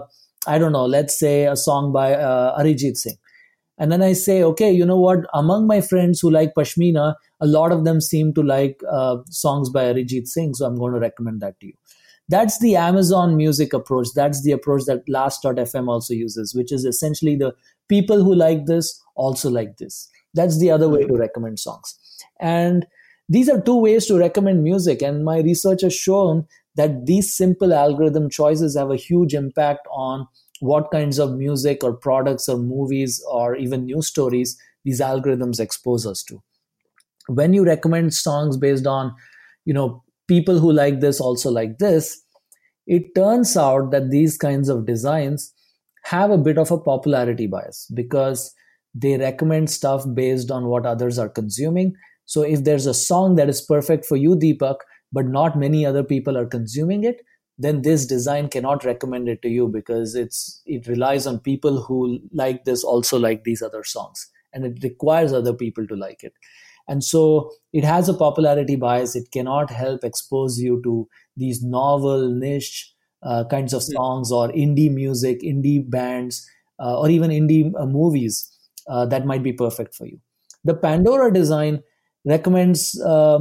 I don't know, let's say a song by Arijit Singh. And then I say, okay, you know what? Among my friends who like Pashmina, a lot of them seem to like songs by Arijit Singh. So I'm going to recommend that to you. That's the Amazon Music approach. That's the approach that Last.fm also uses, which is essentially the people who like this also like this. That's the other way to recommend songs. And these are 2 ways to recommend music. And my research has shown that these simple algorithm choices have a huge impact on what kinds of music or products or movies or even news stories these algorithms expose us to. When you recommend songs based on, people who like this also like this, it turns out that these kinds of designs have a bit of a popularity bias because they recommend stuff based on what others are consuming. So if there's a song that is perfect for you, Deepak, but not many other people are consuming it, then this design cannot recommend it to you because it relies on people who like this also like these other songs. And it requires other people to like it. And so it has a popularity bias. It cannot help expose you to these novel, niche kinds of songs or indie music, indie bands, or even indie movies that might be perfect for you. The Pandora design recommends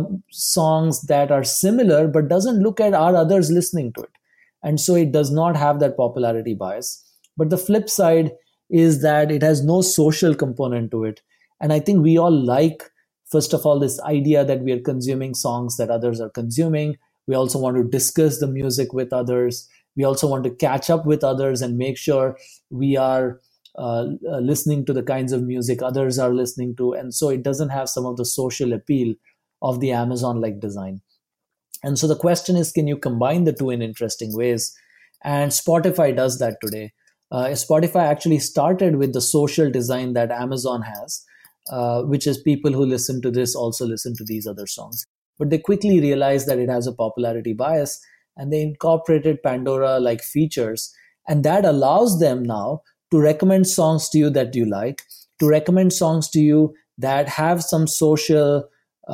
songs that are similar but doesn't look at are others listening to it. And so it does not have that popularity bias. But the flip side is that it has no social component to it. And I think we all like, first of all, this idea that we are consuming songs that others are consuming. We also want to discuss the music with others. We also want to catch up with others and make sure we are listening to the kinds of music others are listening to. And so it doesn't have some of the social appeal of the Amazon-like design. And so the question is, can you combine the two in interesting ways? And Spotify does that today. Spotify actually started with the social design that Amazon has, which is people who listen to this also listen to these other songs. But they quickly realized that it has a popularity bias, and they incorporated Pandora-like features. And that allows them now to recommend songs to you that you like, to recommend songs to you that have some social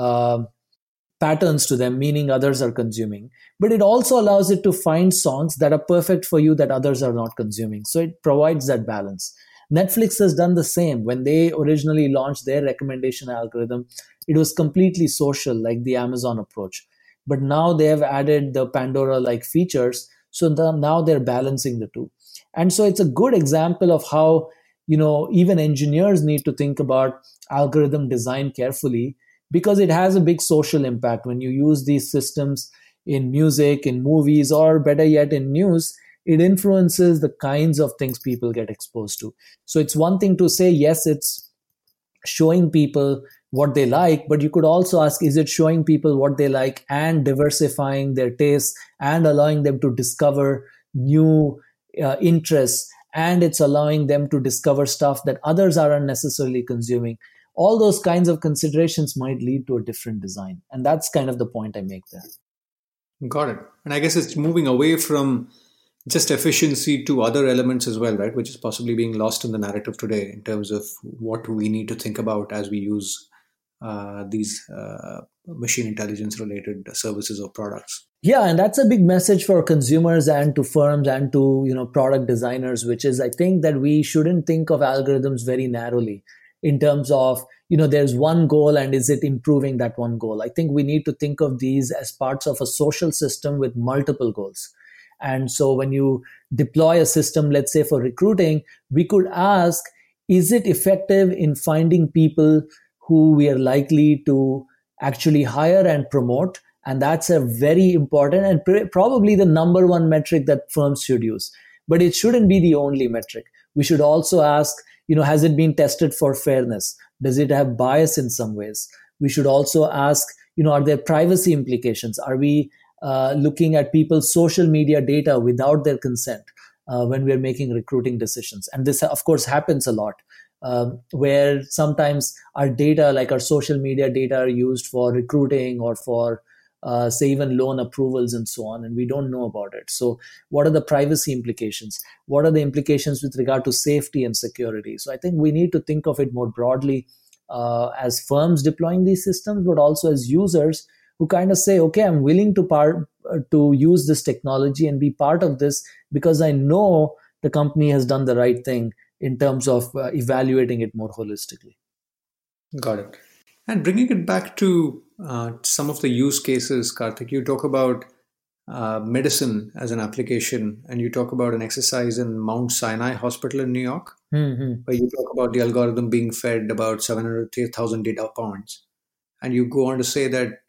patterns to them, meaning others are consuming. But it also allows it to find songs that are perfect for you that others are not consuming. So it provides that balance. Netflix has done the same. When they originally launched their recommendation algorithm, it was completely social, like the Amazon approach. But now they have added the Pandora-like features. So now they're balancing the two. And so it's a good example of how, even engineers need to think about algorithm design carefully, because it has a big social impact. When you use these systems in music, in movies, or better yet in news, it influences the kinds of things people get exposed to. So it's one thing to say, yes, it's showing people what they like, but you could also ask, is it showing people what they like and diversifying their tastes and allowing them to discover new interests, and it's allowing them to discover stuff that others aren't necessarily consuming. All those kinds of considerations might lead to a different design. And that's kind of the point I make there. Got it. And I guess it's moving away from just efficiency to other elements as well, right? Which is possibly being lost in the narrative today in terms of what we need to think about as we use these machine intelligence related services or products. Yeah, and that's a big message for consumers and to firms and to product designers, which is I think that we shouldn't think of algorithms very narrowly in terms of there's one goal and is it improving that one goal. I think we need to think of these as parts of a social system with multiple goals. And so when you deploy a system, let's say for recruiting, we could ask, is it effective in finding people who we are likely to actually hire and promote? And that's a very important and probably the number one metric that firms should use. But it shouldn't be the only metric. We should also ask, has it been tested for fairness? Does it have bias in some ways? We should also ask, are there privacy implications? Are we looking at people's social media data without their consent when we're making recruiting decisions? And this, of course, happens a lot. Where sometimes our data, like our social media data, are used for recruiting or for say even loan approvals and so on, and we don't know about it. So what are the privacy implications? What are the implications with regard to safety and security? So I think we need to think of it more broadly as firms deploying these systems, but also as users who kind of say, okay, I'm willing to use this technology and be part of this because I know the company has done the right thing in terms of evaluating it more holistically. Got it. And bringing it back to some of the use cases, Karthik, you talk about medicine as an application, and you talk about an exercise in Mount Sinai Hospital in New York, where you talk about the algorithm being fed about 700,000 data points. And you go on to say that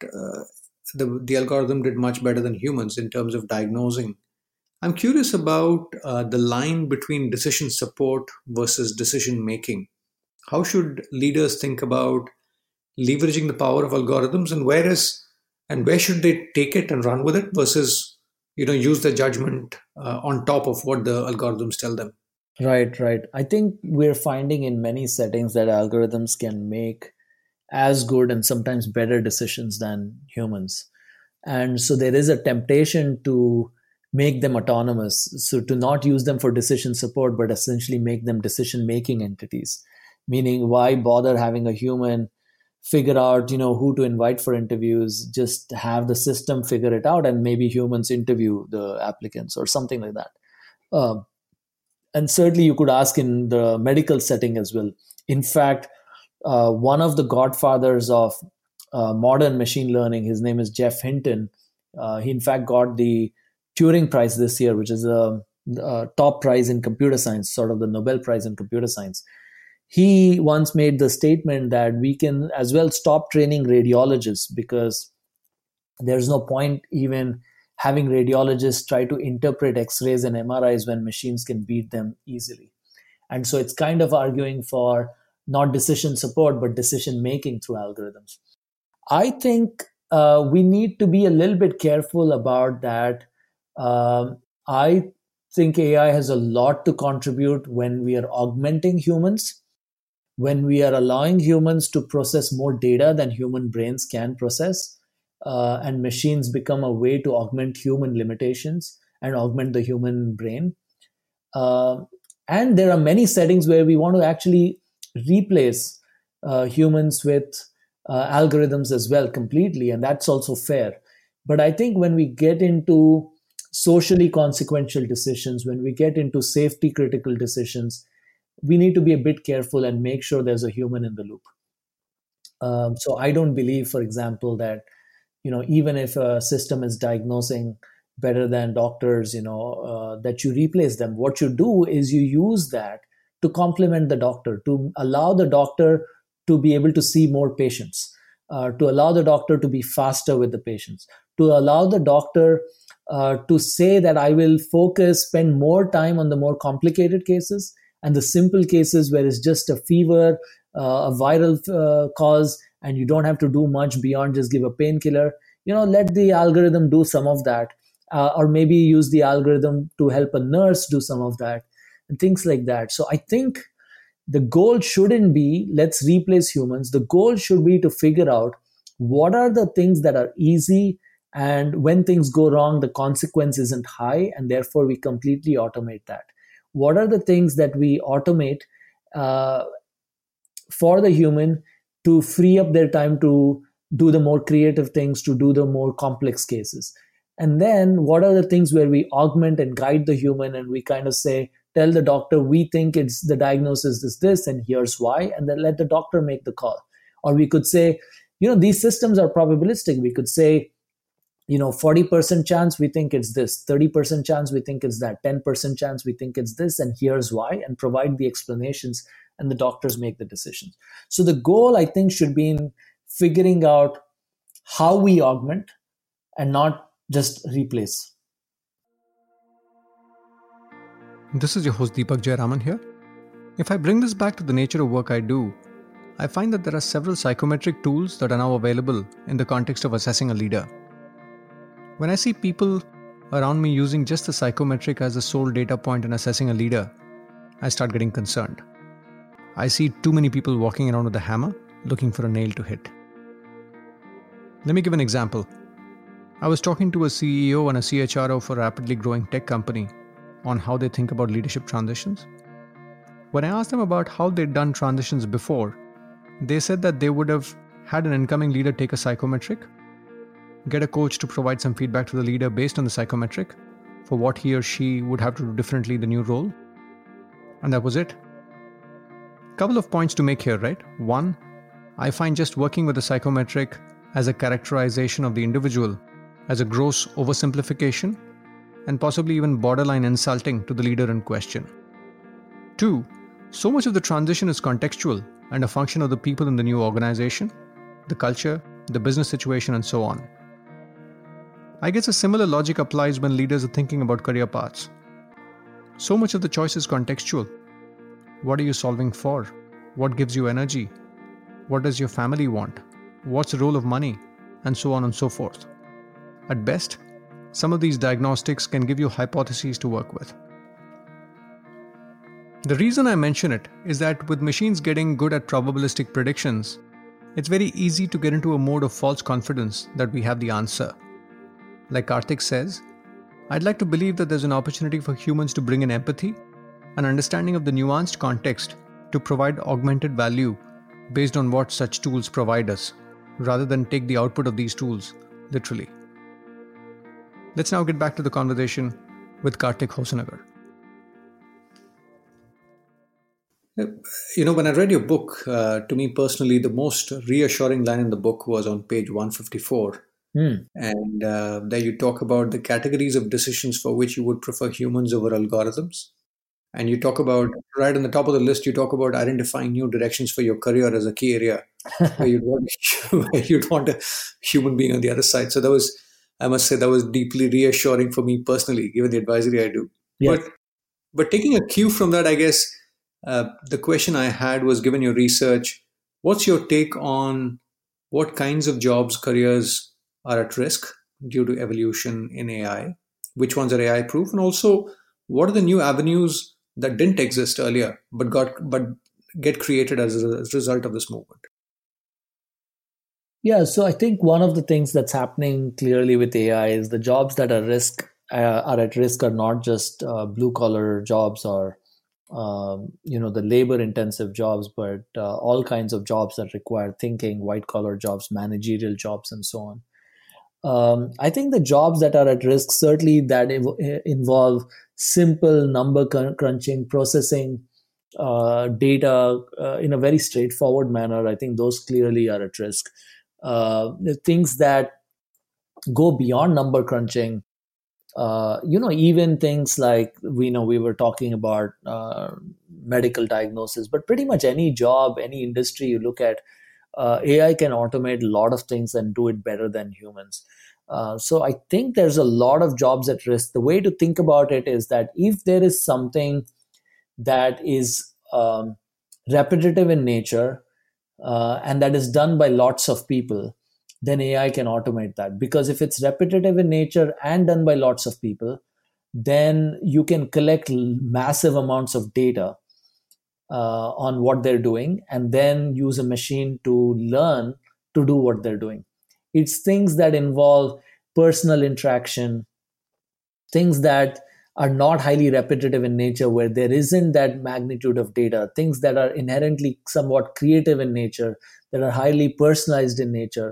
the algorithm did much better than humans in terms of diagnosing. I'm curious about the line between decision support versus decision making. How should leaders think about leveraging the power of algorithms, and where should they take it and run with it versus use the judgment on top of what the algorithms tell them? Right. I think we're finding in many settings that algorithms can make as good and sometimes better decisions than humans. And so there is a temptation to make them autonomous. So to not use them for decision support, but essentially make them decision-making entities. Meaning, why bother having a human figure out, who to invite for interviews? Just have the system figure it out, and maybe humans interview the applicants or something like that. And certainly you could ask in the medical setting as well. In fact, one of the godfathers of modern machine learning, his name is Geoff Hinton. He in fact got the Turing Prize this year, which is a top prize in computer science, sort of the Nobel Prize in computer science. He once made the statement that we can as well stop training radiologists because there's no point even having radiologists try to interpret X-rays and MRIs when machines can beat them easily. And so it's kind of arguing for not decision support, but decision making through algorithms. I think we need to be a little bit careful about that. I think AI has a lot to contribute when we are augmenting humans, when we are allowing humans to process more data than human brains can process, and machines become a way to augment human limitations and augment the human brain. And there are many settings where we want to actually replace humans with algorithms as well completely, and that's also fair. But I think when we get into socially consequential decisions, when we get into safety critical decisions, we need to be a bit careful and make sure there's a human in the loop. So I don't believe, for example, that even if a system is diagnosing better than doctors, that you replace them. What you do is you use that to complement the doctor, to allow the doctor to be able to see more patients, to allow the doctor to be faster with the patients, to allow the doctor to say that I will spend more time on the more complicated cases, and the simple cases where it's just a fever, a viral cause, and you don't have to do much beyond just give a painkiller. Let the algorithm do some of that, or maybe use the algorithm to help a nurse do some of that, and things like that. So I think the goal shouldn't be let's replace humans. The goal should be to figure out what are the things that are easy, and when things go wrong, the consequence isn't high, and therefore we completely automate that. What are the things that we automate for the human to free up their time to do the more creative things, to do the more complex cases? And then what are the things where we augment and guide the human, and we kind of say, tell the doctor, we think it's the diagnosis is this, and here's why, and then let the doctor make the call. Or we could say, these systems are probabilistic. We could say, 40% chance we think it's this, 30% chance we think it's that, 10% chance we think it's this, and here's why, and provide the explanations, and the doctors make the decisions. So the goal, I think, should be in figuring out how we augment and not just replace. This is your host Deepak Jayaraman here. If I bring this back to the nature of work I do, I find that there are several psychometric tools that are now available in the context of assessing a leader. When I see people around me using just the psychometric as the sole data point in assessing a leader, I start getting concerned. I see too many people walking around with a hammer looking for a nail to hit. Let me give an example. I was talking to a CEO and a CHRO for a rapidly growing tech company on how they think about leadership transitions. When I asked them about how they'd done transitions before, they said that they would have had an incoming leader take a psychometric, get a coach to provide some feedback to the leader based on the psychometric for what he or she would have to do differently in the new role. And that was it. Couple of points to make here, right? One, I find just working with the psychometric as a characterization of the individual as a gross oversimplification and possibly even borderline insulting to the leader in question. Two, so much of the transition is contextual and a function of the people in the new organization, the culture, the business situation, and so on. I guess a similar logic applies when leaders are thinking about career paths. So much of the choice is contextual. What are you solving for? What gives you energy? What does your family want? What's the role of money? And so on and so forth. At best, some of these diagnostics can give you hypotheses to work with. The reason I mention it is that with machines getting good at probabilistic predictions, it's very easy to get into a mode of false confidence that we have the answer. Like Karthik says, I'd like to believe that there's an opportunity for humans to bring in empathy, an understanding of the nuanced context to provide augmented value based on what such tools provide us, rather than take the output of these tools literally. Let's now get back to the conversation with Karthik Hosanagar. When I read your book, to me personally, the most reassuring line in the book was on page 154. And there you talk about the categories of decisions for which you would prefer humans over algorithms. And you talk about, right on the top of the list, you talk about identifying new directions for your career as a key area where you'd want a human being on the other side. So that was, I must say, that was deeply reassuring for me personally, given the advisory I do. Yes. But taking a cue from that, I guess, the question I had was, given your research, what's your take on what kinds of jobs, careers are at risk due to evolution in AI? Which ones are AI proof? And also, what are the new avenues that didn't exist earlier but get created as a result of this movement? Yeah, so I think one of the things that's happening clearly with AI is the jobs that are at risk are not just blue collar jobs or the labor intensive jobs, but all kinds of jobs that require thinking, white collar jobs, managerial jobs, and so on. I think the jobs that are at risk, certainly that involve simple number crunching, processing data in a very straightforward manner, I think those clearly are at risk. The things that go beyond number crunching, even things like we were talking about medical diagnosis, but pretty much any job, any industry you look at, AI can automate a lot of things and do it better than humans. So I think there's a lot of jobs at risk. The way to think about it is that if there is something that is repetitive in nature and that is done by lots of people, then AI can automate that. Because if it's repetitive in nature and done by lots of people, then you can collect massive amounts of data on what they're doing and then use a machine to learn to do what they're doing. It's things that involve personal interaction, things that are not highly repetitive in nature, where there isn't that magnitude of data, things that are inherently somewhat creative in nature, that are highly personalized in nature,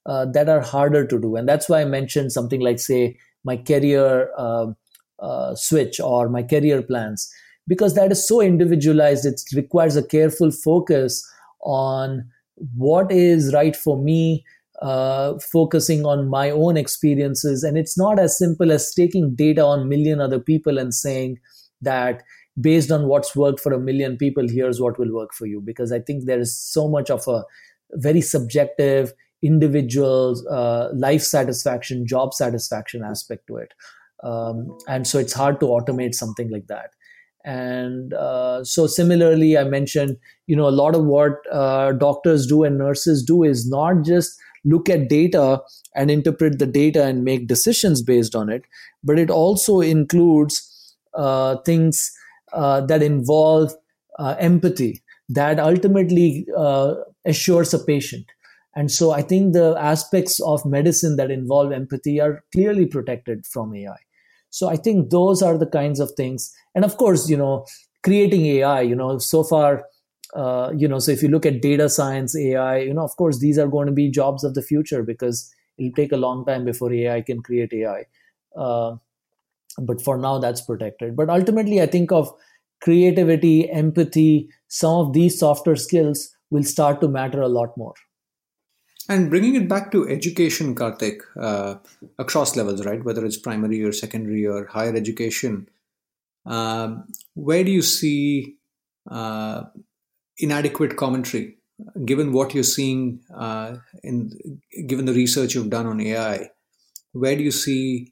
that are harder to do. And that's why I mentioned something like, say, my career switch or my career plans, because that is so individualized. It requires a careful focus on what is right for me, focusing on my own experiences. And it's not as simple as taking data on a million other people and saying that based on what's worked for a million people, here's what will work for you. Because I think there is so much of a very subjective, individual life satisfaction, job satisfaction aspect to it. And so it's hard to automate something like that. And so similarly, I mentioned, a lot of what doctors do and nurses do is not just look at data and interpret the data and make decisions based on it, but it also includes things that involve empathy that ultimately assures a patient. And so I think the aspects of medicine that involve empathy are clearly protected from AI. So I think those are the kinds of things. And of course, creating AI, so far, so if you look at data science, AI, of course, these are going to be jobs of the future because it'll take a long time before AI can create AI. But for now, that's protected. But ultimately, I think of creativity, empathy, some of these softer skills will start to matter a lot more. And bringing it back to education, Karthik, across levels, right? Whether it's primary or secondary or higher education, where do you see inadequate commentary, given what you're seeing, given the research you've done on AI? Where do you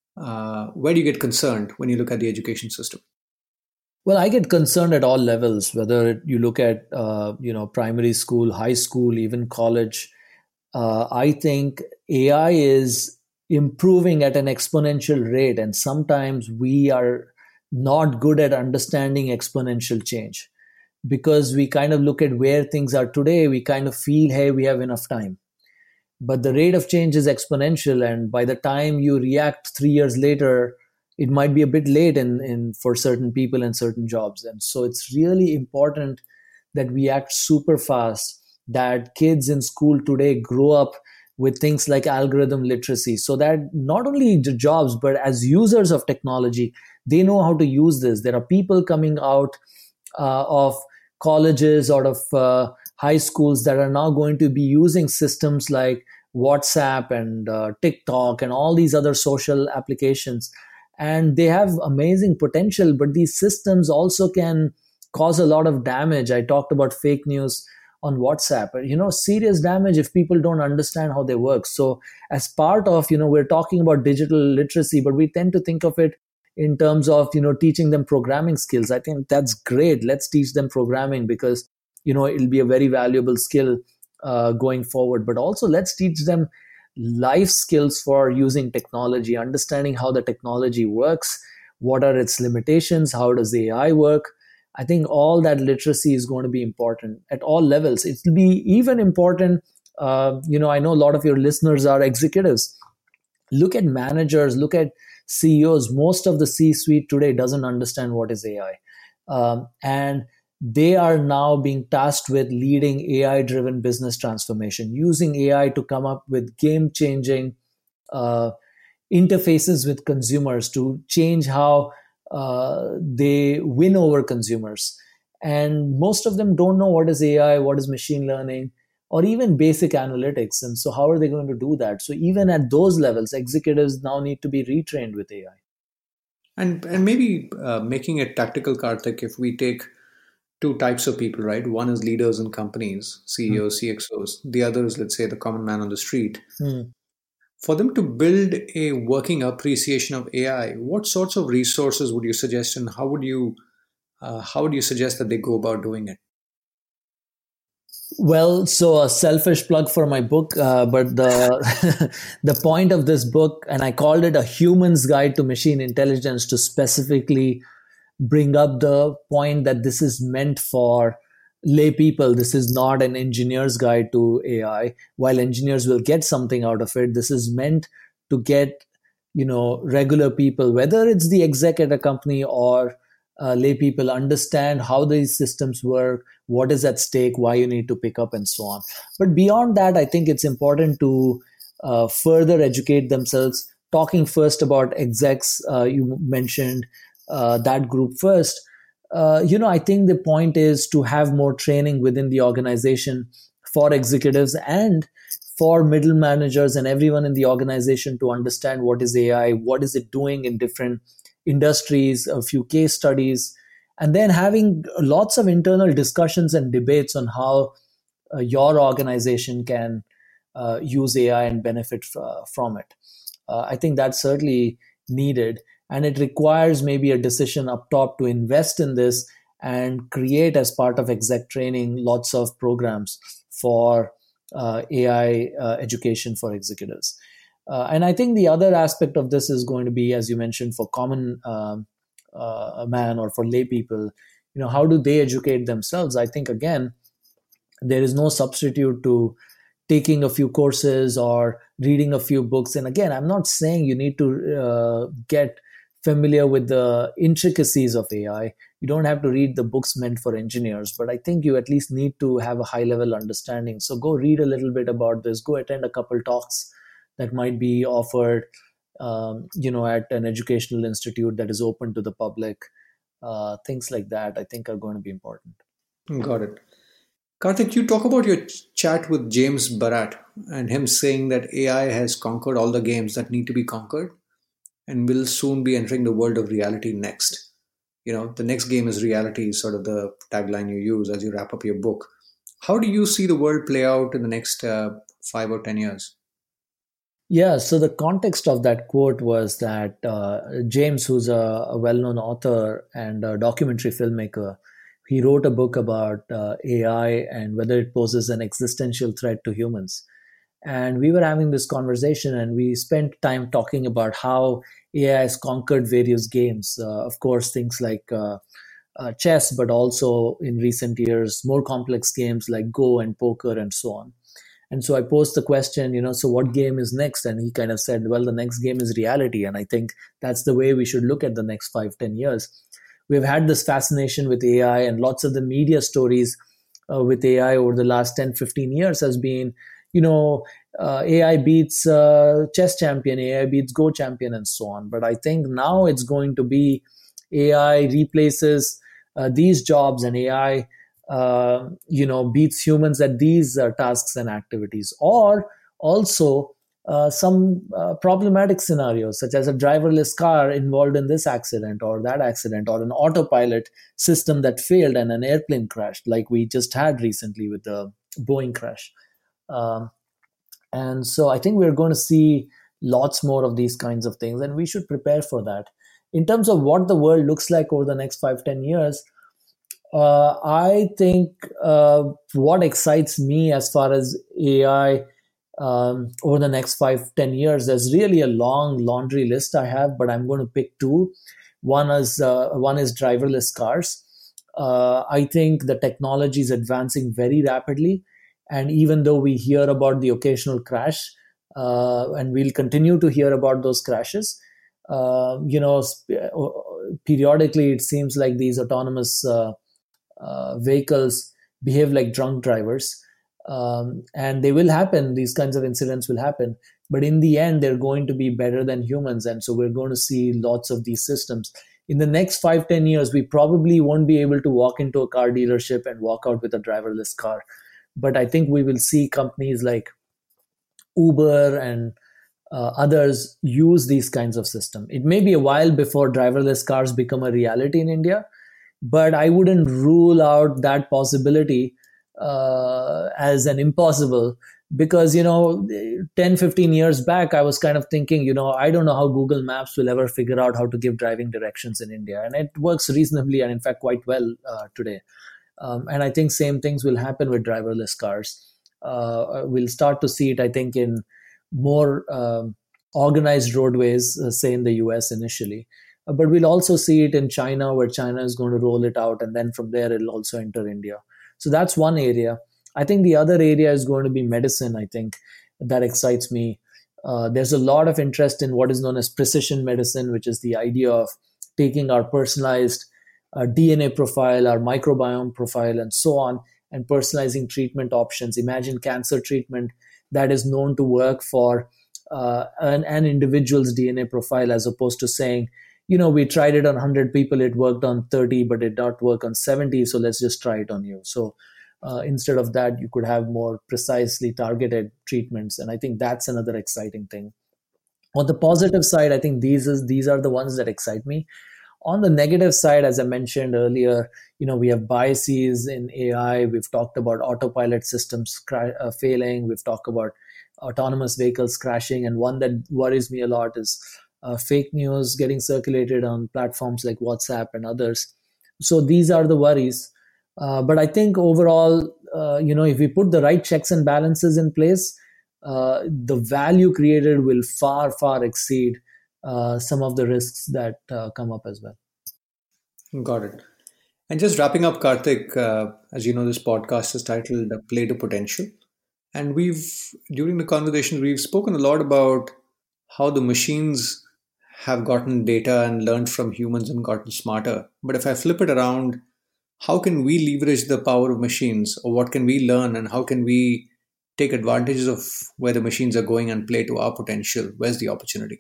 get concerned when you look at the education system? Well, I get concerned at all levels, whether you look at primary school, high school, even college. I think AI is improving at an exponential rate, and sometimes we are not good at understanding exponential change because we kind of look at where things are today. We kind of feel, hey, we have enough time. But the rate of change is exponential, and by the time you react 3 years later, it might be a bit late for certain people and certain jobs. And so it's really important that we act super fast, that kids in school today grow up with things like algorithm literacy, so that not only the jobs, but as users of technology, they know how to use this. There are people coming out of colleges, out of high schools that are now going to be using systems like WhatsApp and TikTok and all these other social applications. And they have amazing potential, but these systems also can cause a lot of damage. I talked about fake news on WhatsApp, serious damage if people don't understand how they work. So as part of, we're talking about digital literacy, but we tend to think of it in terms of, teaching them programming skills. I think that's great. Let's teach them programming because, it'll be a very valuable skill going forward. But also let's teach them life skills for using technology, understanding how the technology works, what are its limitations, how does AI work. I think all that literacy is going to be important at all levels. It will be even important. I know a lot of your listeners are executives. Look at managers, look at CEOs. Most of the C-suite today doesn't understand what is AI. And they are now being tasked with leading AI-driven business transformation, using AI to come up with game-changing interfaces with consumers to change how they win over consumers. And most of them don't know what is AI, what is machine learning, or even basic analytics. And so how are they going to do that? So even at those levels, executives now need to be retrained with AI. And maybe making it tactical, Karthik, if we take two types of people, right? One is leaders in companies, CEOs, CXOs. The other is, let's say, the common man on the street. For them to build a working appreciation of AI, what sorts of resources would you suggest, and how would you suggest that they go about doing it? Well, so a selfish plug for my book, but the point of this book, and I called it A Human's Guide to Machine Intelligence, to specifically bring up the point that this is meant for lay people. This is not an engineer's guide to AI. While engineers will get something out of it, this is meant to get, regular people, whether it's the exec at a company or lay people understand how these systems work, what is at stake, why you need to pick up, and so on. But beyond that, I think it's important to further educate themselves. Talking first about execs, you mentioned that group first. I think the point is to have more training within the organization for executives and for middle managers and everyone in the organization to understand what is AI, what is it doing in different industries, a few case studies, and then having lots of internal discussions and debates on how your organization can use AI and benefit from it. I think that's certainly needed. And it requires maybe a decision up top to invest in this and create, as part of exec training, lots of programs for AI education for executives. And I think the other aspect of this is going to be, as you mentioned, for common man or for lay people, how do they educate themselves? I think, again, there is no substitute to taking a few courses or reading a few books. And again, I'm not saying you need to get familiar with the intricacies of AI. You don't have to read the books meant for engineers, but I think you at least need to have a high level understanding. So go read a little bit about this, go attend a couple talks that might be offered, at an educational institute that is open to the public. Things like that, I think, are going to be important. Got it. Karthik, you talk about your chat with James Barat and him saying that AI has conquered all the games that need to be conquered and will soon be entering the world of reality next. The next game is reality, sort of the tagline you use as you wrap up your book. How do you see the world play out in the next 5 or 10 years? Yeah, so the context of that quote was that James, who's a well-known author and a documentary filmmaker, he wrote a book about AI and whether it poses an existential threat to humans. And we were having this conversation and we spent time talking about how AI has conquered various games. Of course, things like chess, but also in recent years, more complex games like Go and poker and so on. And so I posed the question, so what game is next? And he kind of said, well, the next game is reality. And I think that's the way we should look at the next 5-10 years. We've had this fascination with AI, and lots of the media stories with AI over the last 10-15 years has been, AI beats chess champion, AI beats Go champion, and so on. But I think now it's going to be AI replaces these jobs, and AI beats humans at these tasks and activities. Or also some problematic scenarios, such as a driverless car involved in this accident or that accident, or an autopilot system that failed and an airplane crashed, like we just had recently with the Boeing crash. And so I think we're going to see lots more of these kinds of things, and we should prepare for that. In terms of what the world looks like over the next 5-10 years, I think what excites me as far as AI over the next 5-10 years, there's really a long laundry list I have, but I'm going to pick two. One is driverless cars. I think the technology is advancing very rapidly. And even though we hear about the occasional crash, and we'll continue to hear about those crashes, periodically it seems like these autonomous vehicles behave like drunk drivers. And they will happen, these kinds of incidents will happen. But in the end, they're going to be better than humans. And so we're going to see lots of these systems. In the next 5-10 years, we probably won't be able to walk into a car dealership and walk out with a driverless car. But I think we will see companies like Uber and others use these kinds of systems. It may be a while before driverless cars become a reality in India, but I wouldn't rule out that possibility as an impossible, because 10-15 years back I was kind of thinking, I don't know how Google Maps will ever figure out how to give driving directions in India, and it works reasonably and in fact quite well today. And I think same things will happen with driverless cars. We'll start to see it, I think, in more organized roadways, say in the US initially. But we'll also see it in China, where China is going to roll it out, and then from there it'll also enter India. So that's one area. I think the other area is going to be medicine. I think that excites me. There's a lot of interest in what is known as precision medicine, which is the idea of taking our personalized DNA profile, our microbiome profile, and so on, and personalizing treatment options. Imagine cancer treatment that is known to work for an individual's DNA profile, as opposed to saying, we tried it on 100 people, it worked on 30, but it did not work on 70, so let's just try it on you. So instead of that, you could have more precisely targeted treatments. And I think that's another exciting thing. On the positive side, I think these are the ones that excite me. On the negative side, as I mentioned earlier, we have biases in AI. We've talked about autopilot systems failing. We've talked about autonomous vehicles crashing. And one that worries me a lot is fake news getting circulated on platforms like WhatsApp and others. So these are the worries. But I think overall, if we put the right checks and balances in place, the value created will far, far exceed some of the risks that come up as well. Got it. And just wrapping up, Karthik, as you know, this podcast is titled Play to Potential. And during the conversation, we've spoken a lot about how the machines have gotten data and learned from humans and gotten smarter. But if I flip it around, how can we leverage the power of machines, or what can we learn, and how can we take advantages of where the machines are going and play to our potential? Where's the opportunity?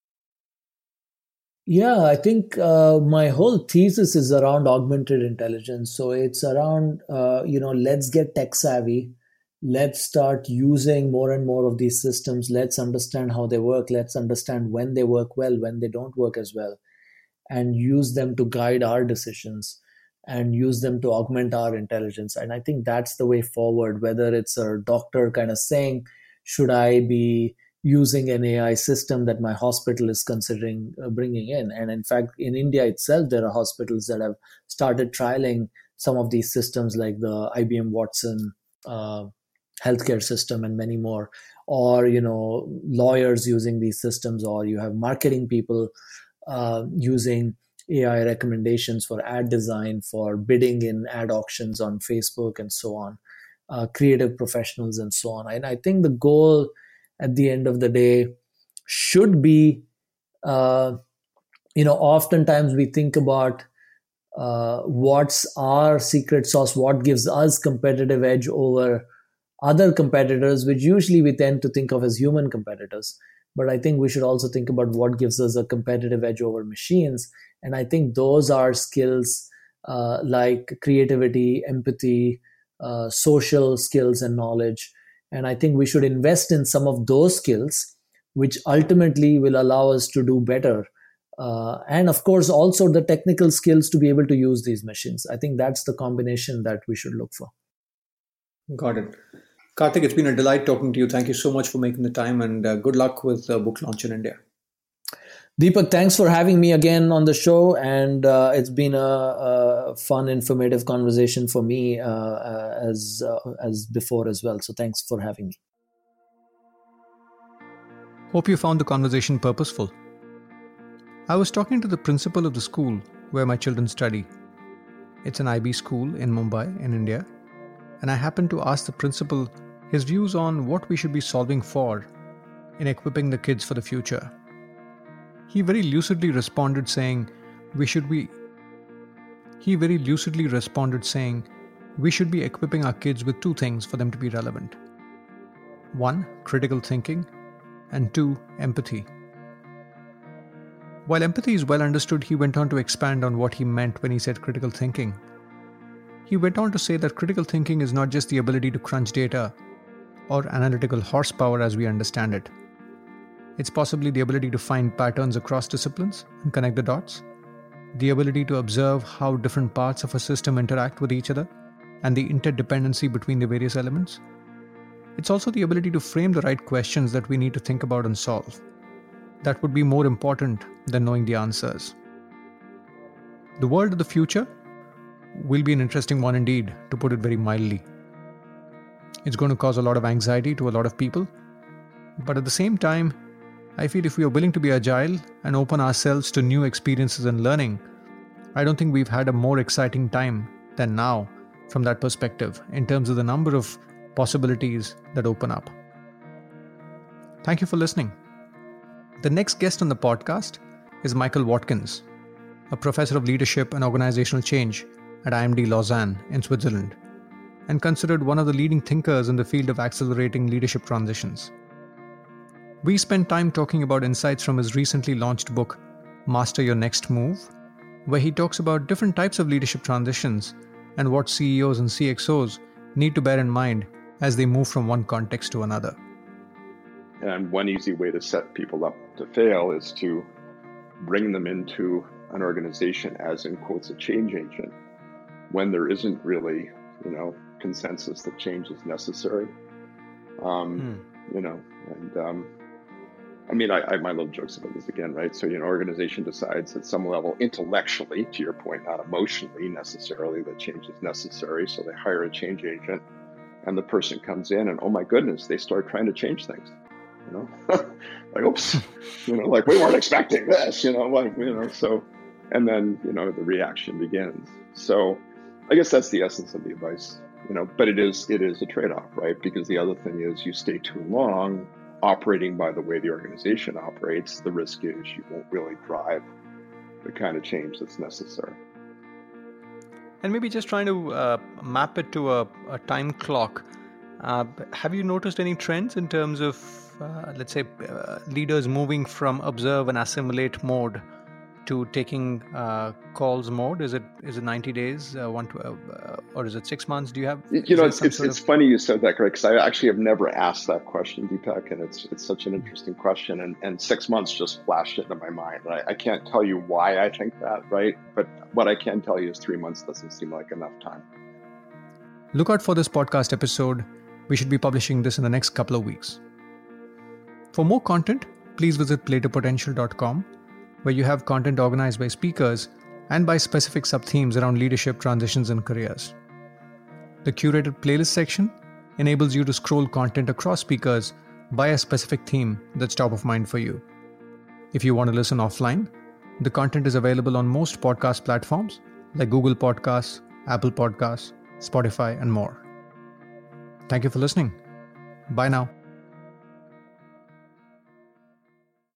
Yeah, I think my whole thesis is around augmented intelligence. So it's around, let's get tech savvy. Let's start using more and more of these systems. Let's understand how they work. Let's understand when they work well, when they don't work as well, and use them to guide our decisions and use them to augment our intelligence. And I think that's the way forward, whether it's a doctor kind of saying, should I be using an AI system that my hospital is considering bringing in? And in fact, in India itself, there are hospitals that have started trialing some of these systems, like the IBM Watson healthcare system and many more, or, lawyers using these systems, or you have marketing people using AI recommendations for ad design, for bidding in ad auctions on Facebook and so on, creative professionals and so on. And I think the goal at the end of the day should be, oftentimes we think about what's our secret sauce, what gives us competitive edge over other competitors, which usually we tend to think of as human competitors. But I think we should also think about what gives us a competitive edge over machines. And I think those are skills like creativity, empathy, social skills and knowledge. And I think we should invest in some of those skills, which ultimately will allow us to do better. And of course, also the technical skills to be able to use these machines. I think that's the combination that we should look for. Got it. Karthik, it's been a delight talking to you. Thank you so much for making the time, and good luck with the book launch in India. Deepak, thanks for having me again on the show. And it's been a fun, informative conversation for me as before as well. So thanks for having me. Hope you found the conversation purposeful. I was talking to the principal of the school where my children study. It's an IB school in Mumbai, in India. And I happened to ask the principal his views on what we should be solving for in equipping the kids for the future. He very lucidly responded saying, we should be equipping our kids with two things for them to be relevant. 1, critical thinking, and 2, empathy. While empathy is well understood, he went on to expand on what he meant when he said critical thinking. He went on to say that critical thinking is not just the ability to crunch data or analytical horsepower as we understand it. It's possibly the ability to find patterns across disciplines and connect the dots, the ability to observe how different parts of a system interact with each other, and the interdependency between the various elements. It's also the ability to frame the right questions that we need to think about and solve. That would be more important than knowing the answers. The world of the future will be an interesting one indeed, to put it very mildly. It's going to cause a lot of anxiety to a lot of people, but at the same time, I feel if we are willing to be agile and open ourselves to new experiences and learning, I don't think we've had a more exciting time than now from that perspective in terms of the number of possibilities that open up. Thank you for listening. The next guest on the podcast is Michael Watkins. a professor of leadership and organizational change at IMD Lausanne in Switzerland, and considered one of the leading thinkers in the field of accelerating leadership transitions. We spent time talking about insights from his recently launched book, Master Your Next Move, where he talks about different types of leadership transitions and what CEOs and CXOs need to bear in mind as they move from one context to another. And one easy way to set people up to fail is to bring them into an organization as, in quotes, a change agent, when there isn't really, consensus that change is necessary. I my little jokes about this again, right? So, organization decides at some level intellectually, to your point, not emotionally necessarily, that change is necessary. So they hire a change agent, and the person comes in and, oh my goodness, they start trying to change things. Like, oops, like we weren't expecting this, so, and then, the reaction begins. So I guess that's the essence of the advice, but it is a trade-off, right? Because the other thing is you stay too long operating by the way the organization operates, the risk is you won't really drive the kind of change that's necessary. And maybe just trying to map it to a time clock. Have you noticed any trends in terms of, let's say, leaders moving from observe and assimilate mode to taking calls mode? Is it 90 days, or is it 6 months? Do you have? It's funny you said that, Greg, because I actually have never asked that question, Deepak, and it's such an interesting question. And 6 months just flashed into my mind. I can't tell you why I think that, right? But what I can tell you is 3 months doesn't seem like enough time. Look out for this podcast episode. We should be publishing this in the next couple of weeks. For more content, please visit playtopotential.com, where you have content organized by speakers and by specific sub-themes around leadership, transitions, and careers. The curated playlist section enables you to scroll content across speakers by a specific theme that's top of mind for you. If you want to listen offline, the content is available on most podcast platforms like Google Podcasts, Apple Podcasts, Spotify, and more. Thank you for listening. Bye now.